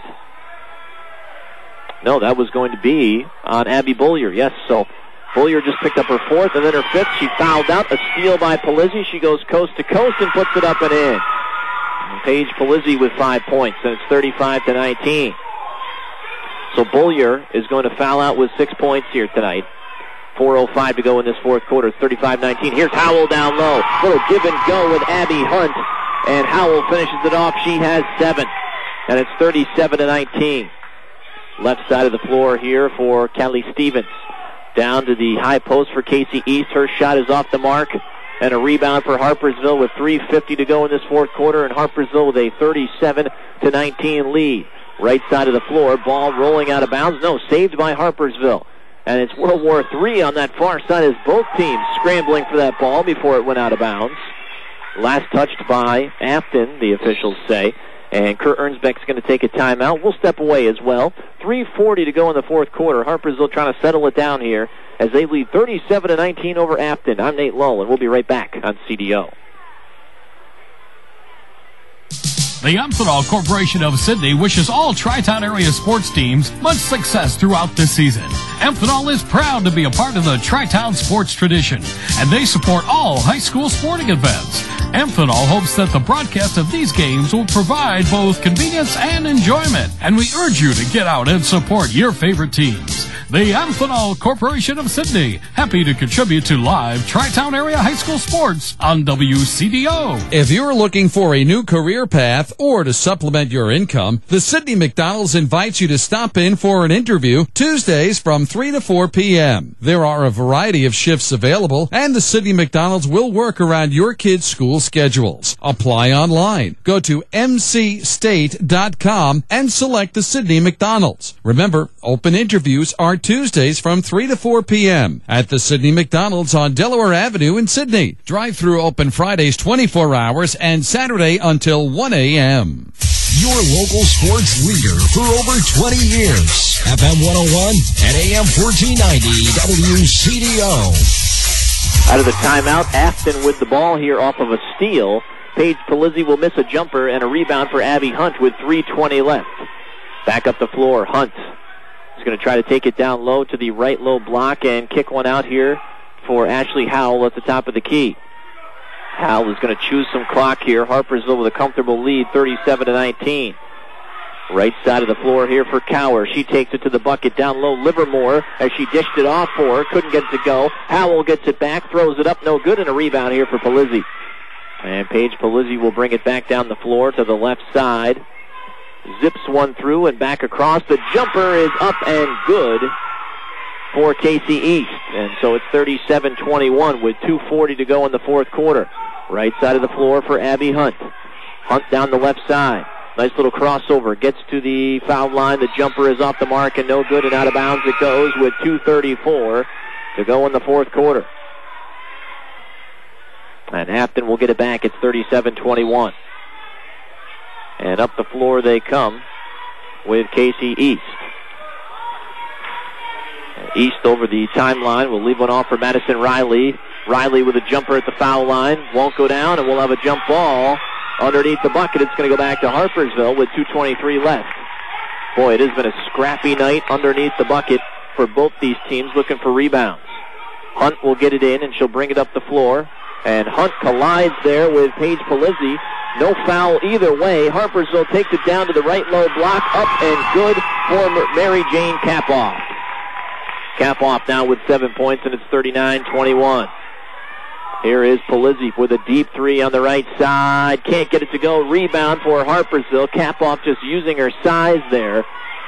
No, that was going to be on Abby Bullier. Yes, so Bullier just picked up her fourth and then her fifth. She fouled out. A steal by Polizzi. She goes coast to coast and puts it up and in. And Paige Polizzi with 5 points, and it's 35-19. So Bullier is going to foul out with 6 points here tonight. 4:05 to go in this fourth quarter. 35-19. Here's Howell down low. Little give and go with Abby Hunt, and Howell finishes it off. She has 7, and it's 37-19. Left side of the floor here for Kelly Stevens. Down to the high post for Casey East. Her shot is off the mark. And a rebound for Harpersville with 3:50 to go in this fourth quarter. And Harpersville with a 37-19 lead. Right side of the floor. Ball rolling out of bounds. No, saved by Harpersville. And it's World War III on that far side as both teams scrambling for that ball before it went out of bounds. Last touched by Afton, the officials say. And Kurt Ernsbeck's going to take a timeout. We'll step away as well. 3:40 to go in the fourth quarter. Harpersville trying to settle it down here as they lead 37-19 over Afton. I'm Nate Lull, and we'll be right back on CDO. The Amphenol Corporation of Sydney wishes all Tri-Town area sports teams much success throughout this season. Amphenol is proud to be a part of the Tri-Town sports tradition, and they support all high school sporting events. Amphenol hopes that the broadcast of these games will provide both convenience and enjoyment, and we urge you to get out and support your favorite teams. The Amphenol Corporation of Sydney, happy to contribute to live Tri-Town area high school sports on WCDO. If you're looking for a new career path or to supplement your income, the Sydney McDonald's invites you to stop in for an interview Tuesdays from 3 to 4 p.m. There are a variety of shifts available, and the Sydney McDonald's will work around your kids' school schedules. Apply online. Go to mcstate.com and select the Sydney McDonald's. Remember, open interviews are Tuesdays from 3 to 4 p.m. at the Sydney McDonald's on Delaware Avenue in Sydney. Drive-through open Fridays 24 hours and Saturday until 1 a.m. Your local sports leader for over 20 years. FM 101 and AM 1490 WCDO. Out of the timeout, Afton with the ball here off of a steal. Paige Polizzi will miss a jumper and a rebound for Abby Hunt with 3:20 left. Back up the floor, Hunt is going to try to take it down low to the right low block and kick one out here for Ashley Howell at the top of the key. Howell is going to choose some clock here. Harpersville with a comfortable lead, 37-19. Right side of the floor here for Cower. She takes it to the bucket down low. Livermore, as she dished it off for her, couldn't get it to go. Howell gets it back, throws it up, no good, and a rebound here for Polizzi. And Paige Polizzi will bring it back down the floor to the left side. Zips one through and back across. The jumper is up and good for Casey East. And so it's 37-21 with 2:40 to go in the fourth quarter. Right side of the floor for Abby Hunt. Hunt down the left side. Nice little crossover. Gets to the foul line. The jumper is off the mark and no good, and out of bounds it goes with 2:34 to go in the fourth quarter. And Afton will get it back. It's 37-21. And up the floor they come with Casey East. East over the timeline. Will leave one off for Madison Riley. Riley with a jumper at the foul line. Won't go down, and we'll have a jump ball underneath the bucket. It's going to go back to Harpersville with 2:23 left. Boy, it has been a scrappy night underneath the bucket for both these teams looking for rebounds. Hunt will get it in, and she'll bring it up the floor. And Hunt collides there with Paige Polizzi. No foul either way. Harpersville takes it down to the right low block. Up and good for Mary Jane Kapoff. Kapoff now with 7 points, and it's 39-21. Here is Polizzi with a deep three on the right side. Can't get it to go. Rebound for Harpersville. Kapoff just using her size there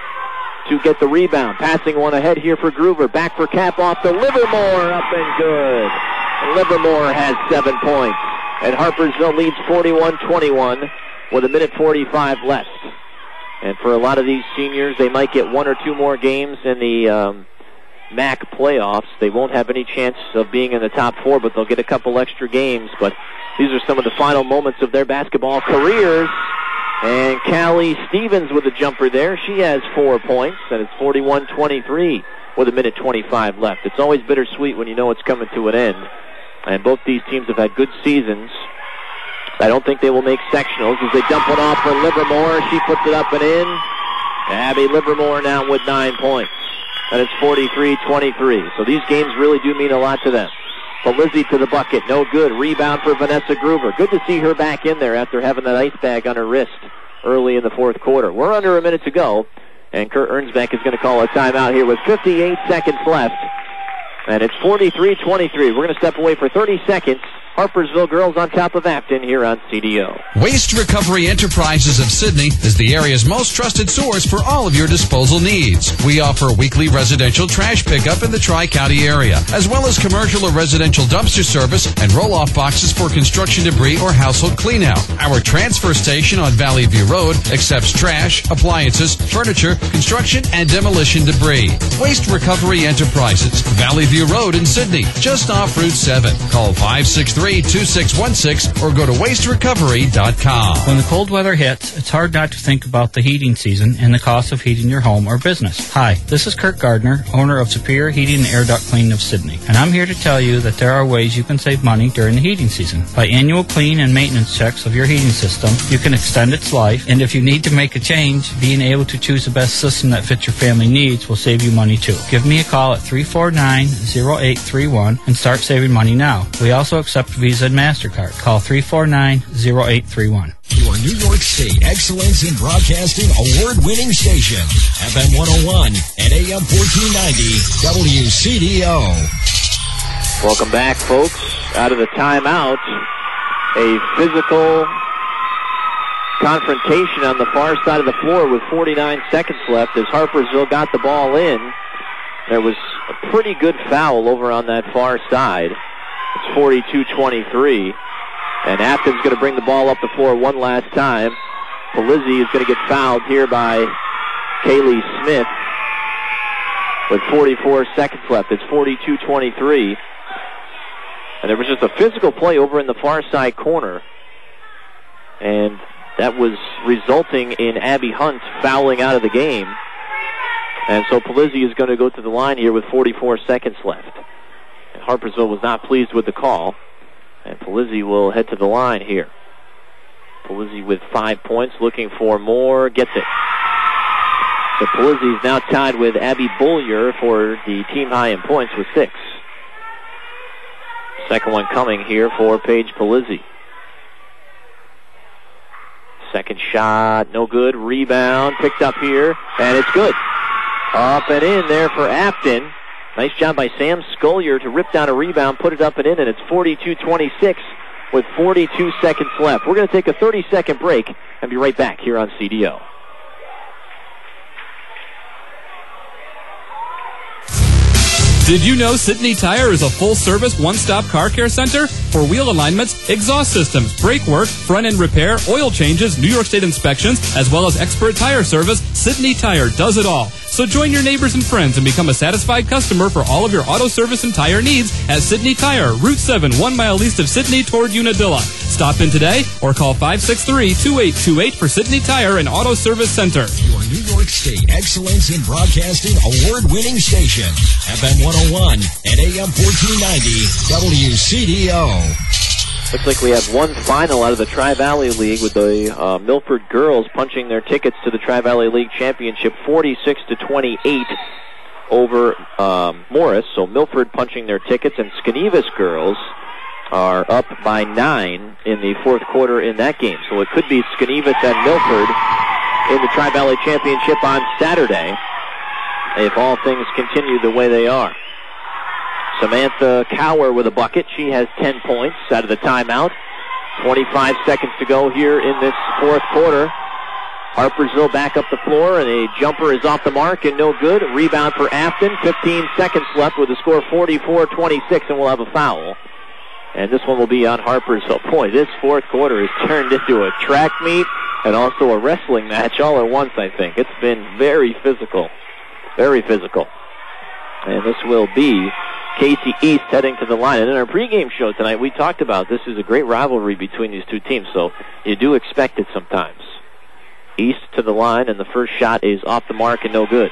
to get the rebound. Passing one ahead here for Groover. Back for Kapoff to Livermore. Up and good. Livermore has 7 points. And Harpersville leads 41-21 with 1:45 left. And for a lot of these seniors, they might get 1 or 2 more games in the MAC playoffs. They won't have any chance of being in the top 4, but they'll get a couple extra games. But these are some of the final moments of their basketball careers. And Callie Stevens with a jumper there. She has 4 points, and it's 41-23 with 1:25 left. It's always bittersweet when you know it's coming to an end. And both these teams have had good seasons. I don't think they will make sectionals as they dump it off for Livermore. She puts it up and in. Abby Livermore now with 9 points. And it's 43-23. So these games really do mean a lot to them. Polizzi to the bucket. No good. Rebound for Vanessa Groover. Good to see her back in there after having that ice bag on her wrist early in the fourth quarter. We're under a minute to go. And Kurt Ernsbeck is going to call a timeout here with 58 seconds left. And it's 43-23. We're going to step away for 30 seconds. Harpersville girls on top of Afton here on CDO. Waste Recovery Enterprises of Sydney is the area's most trusted source for all of your disposal needs. We offer weekly residential trash pickup in the Tri-County area, as well as commercial or residential dumpster service and roll-off boxes for construction debris or household cleanout. Our transfer station on Valley View Road accepts trash, appliances, furniture, construction, and demolition debris. Waste Recovery Enterprises, Valley View Road in Sydney, just off Route 7. Call 563 563-2616 or go to wasterecovery.com. When the cold weather hits, it's hard not to think about the heating season and the cost of heating your home or business. Hi, this is Kurt Gardner, owner of Superior Heating and Air Duct Cleaning of Sydney, and I'm here to tell you that there are ways you can save money during the heating season. By annual clean and maintenance checks of your heating system, you can extend its life, and if you need to make a change, being able to choose the best system that fits your family needs will save you money too. Give me a call at 349-0831 and start saving money now. We also accept Visa and MasterCard. Call 349-0831. Your New York State Excellence in Broadcasting award-winning station, FM 101 and AM 1490 WCDO. Welcome back, folks. Out of the timeout, a physical confrontation on the far side of the floor with 49 seconds left as Harpersville got the ball in. There was a pretty good foul over on that far side. It's 42-23. And Afton's going to bring the ball up the floor one last time. Polizzi is going to get fouled here by Kaylee Smith with 44 seconds left. It's 42-23. And there was just a physical play over in the far side corner. And that was resulting in Abby Hunt fouling out of the game. And so Polizzi is going to go to the line here with 44 seconds left. And Harpersville was not pleased with the call. And Polizzi will head to the line here. Polizzi with 5 points, looking for more, gets it. So Polizzi is now tied with Abby Bollier for the team high in points with 6. Second one coming here for Paige Polizzi. Second shot, no good. Rebound, picked up here, and it's good. Up and in there for Afton. Nice job by Sam Scollier to rip down a rebound, put it up and in, and it's 42-26 with 42 seconds left. We're going to take a 30-second break and be right back here on CDO. Did you know Sydney Tire is a full-service, one-stop car care center for wheel alignments, exhaust systems, brake work, front-end repair, oil changes, New York State inspections, as well as expert tire service? Sydney Tire does it all. So join your neighbors and friends and become a satisfied customer for all of your auto service and tire needs at Sydney Tire, Route 7, 1 mile east of Sydney toward Unadilla. Stop in today or call 563-2828 for Sydney Tire and Auto Service Center. Your New York State Excellence in Broadcasting award-winning station, FM 101 and AM 1490 WCDO. Looks like we have one final out of the Tri-Valley League with the Milford girls punching their tickets to the Tri-Valley League Championship 46-28 over Morris. So Milford punching their tickets, and Skenevis girls are up by 9 in the fourth quarter in that game. So it could be Skenevis and Milford in the Tri-Valley Championship on Saturday if all things continue the way they are. Samantha Cower with a bucket. She has 10 points out of the timeout. 25 seconds to go here in this fourth quarter. Harpersville back up the floor, and a jumper is off the mark and no good. Rebound for Afton. 15 seconds left with the score 44-26, and we'll have a foul. And this one will be on Harpersville. Boy, this fourth quarter has turned into a track meet and also a wrestling match all at once, I think. It's been very physical. Very physical. And this will be Casey East heading to the line. And in our pregame show tonight, we talked about this is a great rivalry between these two teams, so you do expect it sometimes. East to the line, and the first shot is off the mark and no good.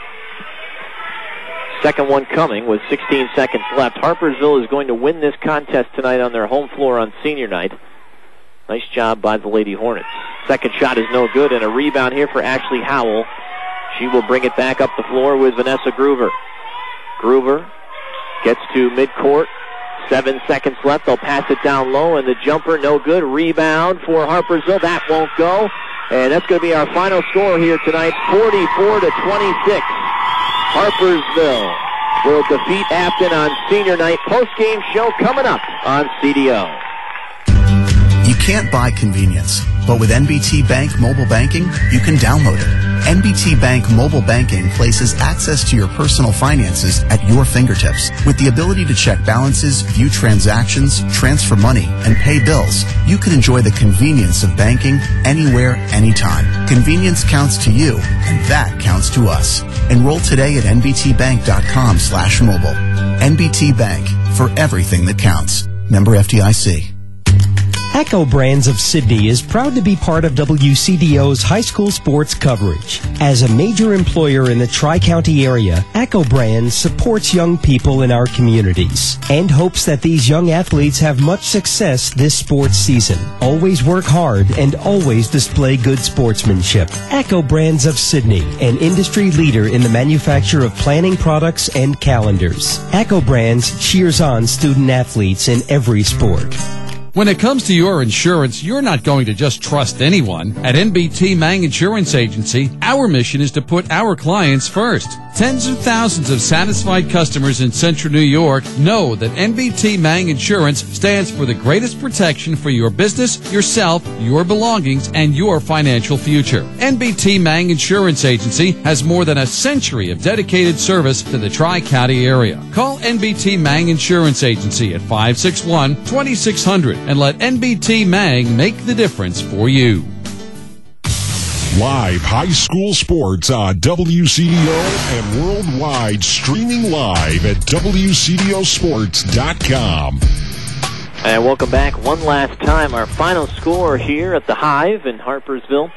Second one coming with 16 seconds left. Harpersville is going to win this contest tonight on their home floor on senior night. Nice job by the Lady Hornets. Second shot is no good, and a rebound here for Ashley Howell. She will bring it back up the floor with Vanessa Groover. Groover gets to midcourt. 7 seconds left. They'll pass it down low, and the jumper, no good. Rebound for Harpersville. That won't go. And that's going to be our final score here tonight, 44-26. Harpersville will defeat Afton on senior night. Post-game show coming up on CDO. You can't buy convenience, but with NBT Bank Mobile Banking, you can download it. NBT Bank Mobile Banking places access to your personal finances at your fingertips. With the ability to check balances, view transactions, transfer money, and pay bills, you can enjoy the convenience of banking anywhere, anytime. Convenience counts to you, and that counts to us. Enroll today at nbtbank.com/mobile. NBT Bank, for everything that counts. Member FDIC. Echo Brands of Sydney is proud to be part of WCDO's high school sports coverage. As a major employer in the Tri-County area, Echo Brands supports young people in our communities and hopes that these young athletes have much success this sports season. Always work hard and always display good sportsmanship. Echo Brands of Sydney, an industry leader in the manufacture of planning products and calendars. Echo Brands cheers on student athletes in every sport. When it comes to your insurance, you're not going to just trust anyone. At NBT Mang Insurance Agency, our mission is to put our clients first. Tens of thousands of satisfied customers in Central New York know that NBT Mang Insurance stands for the greatest protection for your business, yourself, your belongings, and your financial future. NBT Mang Insurance Agency has more than a century of dedicated service to the Tri-County area. Call NBT Mang Insurance Agency at 561-2600 and let NBT Mang make the difference for you. Live high school sports on WCDO and worldwide, streaming live at WCDOsports.com. And welcome back one last time. Our final score here at the Hive in Harpersville,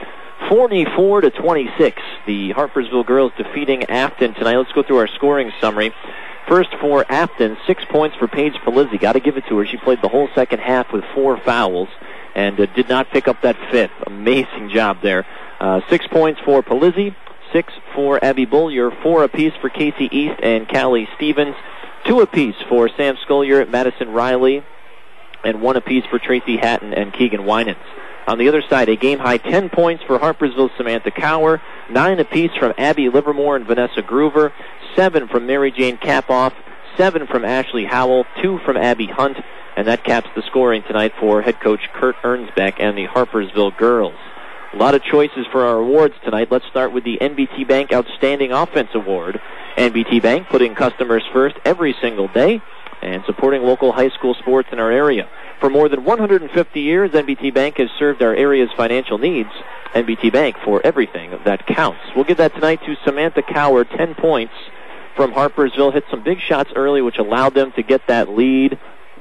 44-26. The Harpersville girls defeating Afton tonight. Let's go through our scoring summary. First for Afton, 6 points for Paige Palizzi. Got to give it to her. She played the whole second half with 4 fouls and did not pick up that fifth. Amazing job there. 6 points for Palizzi, 6 for Abby Bullier, 4 apiece for Casey East and Callie Stevens, 2 apiece for Sam Scollier, Madison Riley, and 1 apiece for Tracy Hatton and Keegan Winans. On the other side, a game-high 10 points for Harpersville's Samantha Cower, 9 apiece from Abby Livermore and Vanessa Groover, 7 from Mary Jane Kapoff, 7 from Ashley Howell, 2 from Abby Hunt, and that caps the scoring tonight for head coach Kurt Ernsbeck and the Harpersville girls. A lot of choices for our awards tonight. Let's start with the NBT Bank Outstanding Offense Award. NBT Bank putting customers first every single day and supporting local high school sports in our area. For more than 150 years, NBT Bank has served our area's financial needs. NBT Bank for everything that counts. We'll give that tonight to Samantha Cower, 10 points from Harpersville. Hit some big shots early, which allowed them to get that lead.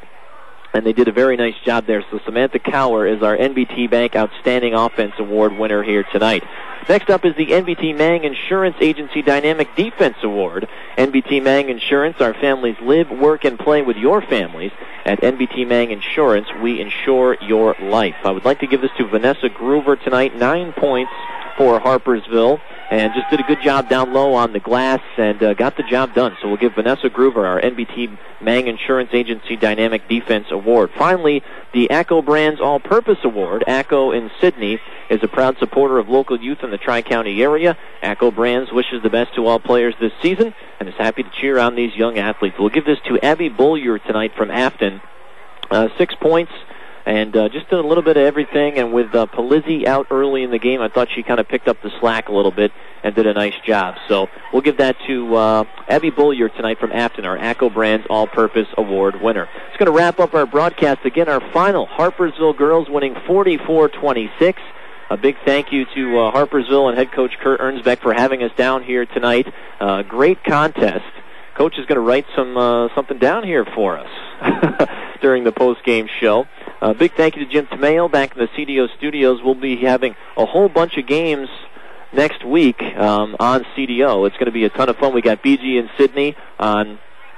And they did a very nice job there. So Samantha Cower is our NBT Bank Outstanding Offense Award winner here tonight. Next up is the NBT Mang Insurance Agency Dynamic Defense Award. NBT Mang Insurance, our families live, work, and play with your families. At NBT Mang Insurance, we insure your life. I would like to give this to Vanessa Groover tonight, 9 points for Harpersville, and just did a good job down low on the glass and got the job done. So we'll give Vanessa Groover our NBT Mang Insurance Agency Dynamic Defense Award. Finally, the ACCO Brands All-Purpose Award. ACCO in Sydney is a proud supporter of local youth in the Tri-County area. ACCO Brands wishes the best to all players this season and is happy to cheer on these young athletes. We'll give this to Abby Bullier tonight from Afton. 6 points. And just did a little bit of everything, and with Palizzi out early in the game, I thought she kind of picked up the slack a little bit and did a nice job. So we'll give that to Abby Bullier tonight from Afton, our ACCO Brands All-Purpose Award winner. It's going to wrap up our broadcast. Again, our final, Harpersville girls winning 44-26. A big thank you to Harpersville and head coach Kurt Ernsbeck for having us down here tonight. Great contest. Coach is going to write something down here for us during the post-game show. Big thank you to Jim Tomeo back in the CDO studios. We'll be having a whole bunch of games next week on CDO. It's going to be a ton of fun. We got BG in Sydney on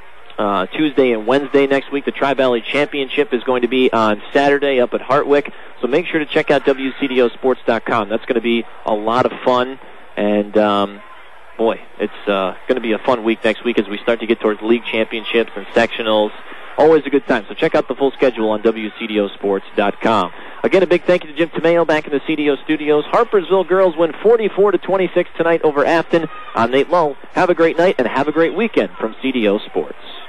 Tuesday and Wednesday next week. The Tri-Valley Championship is going to be on Saturday up at Hartwick. So make sure to check out WCDOsports.com. That's going to be a lot of fun. And boy, it's going to be a fun week next week as we start to get towards league championships and sectionals. Always a good time. So check out the full schedule on WCDOsports.com. Again, a big thank you to Jim Tomeo back in the CDO studios. Harpersville girls win 44-26 tonight over Afton. I'm Nate Lowe. Have a great night and have a great weekend from CDO Sports.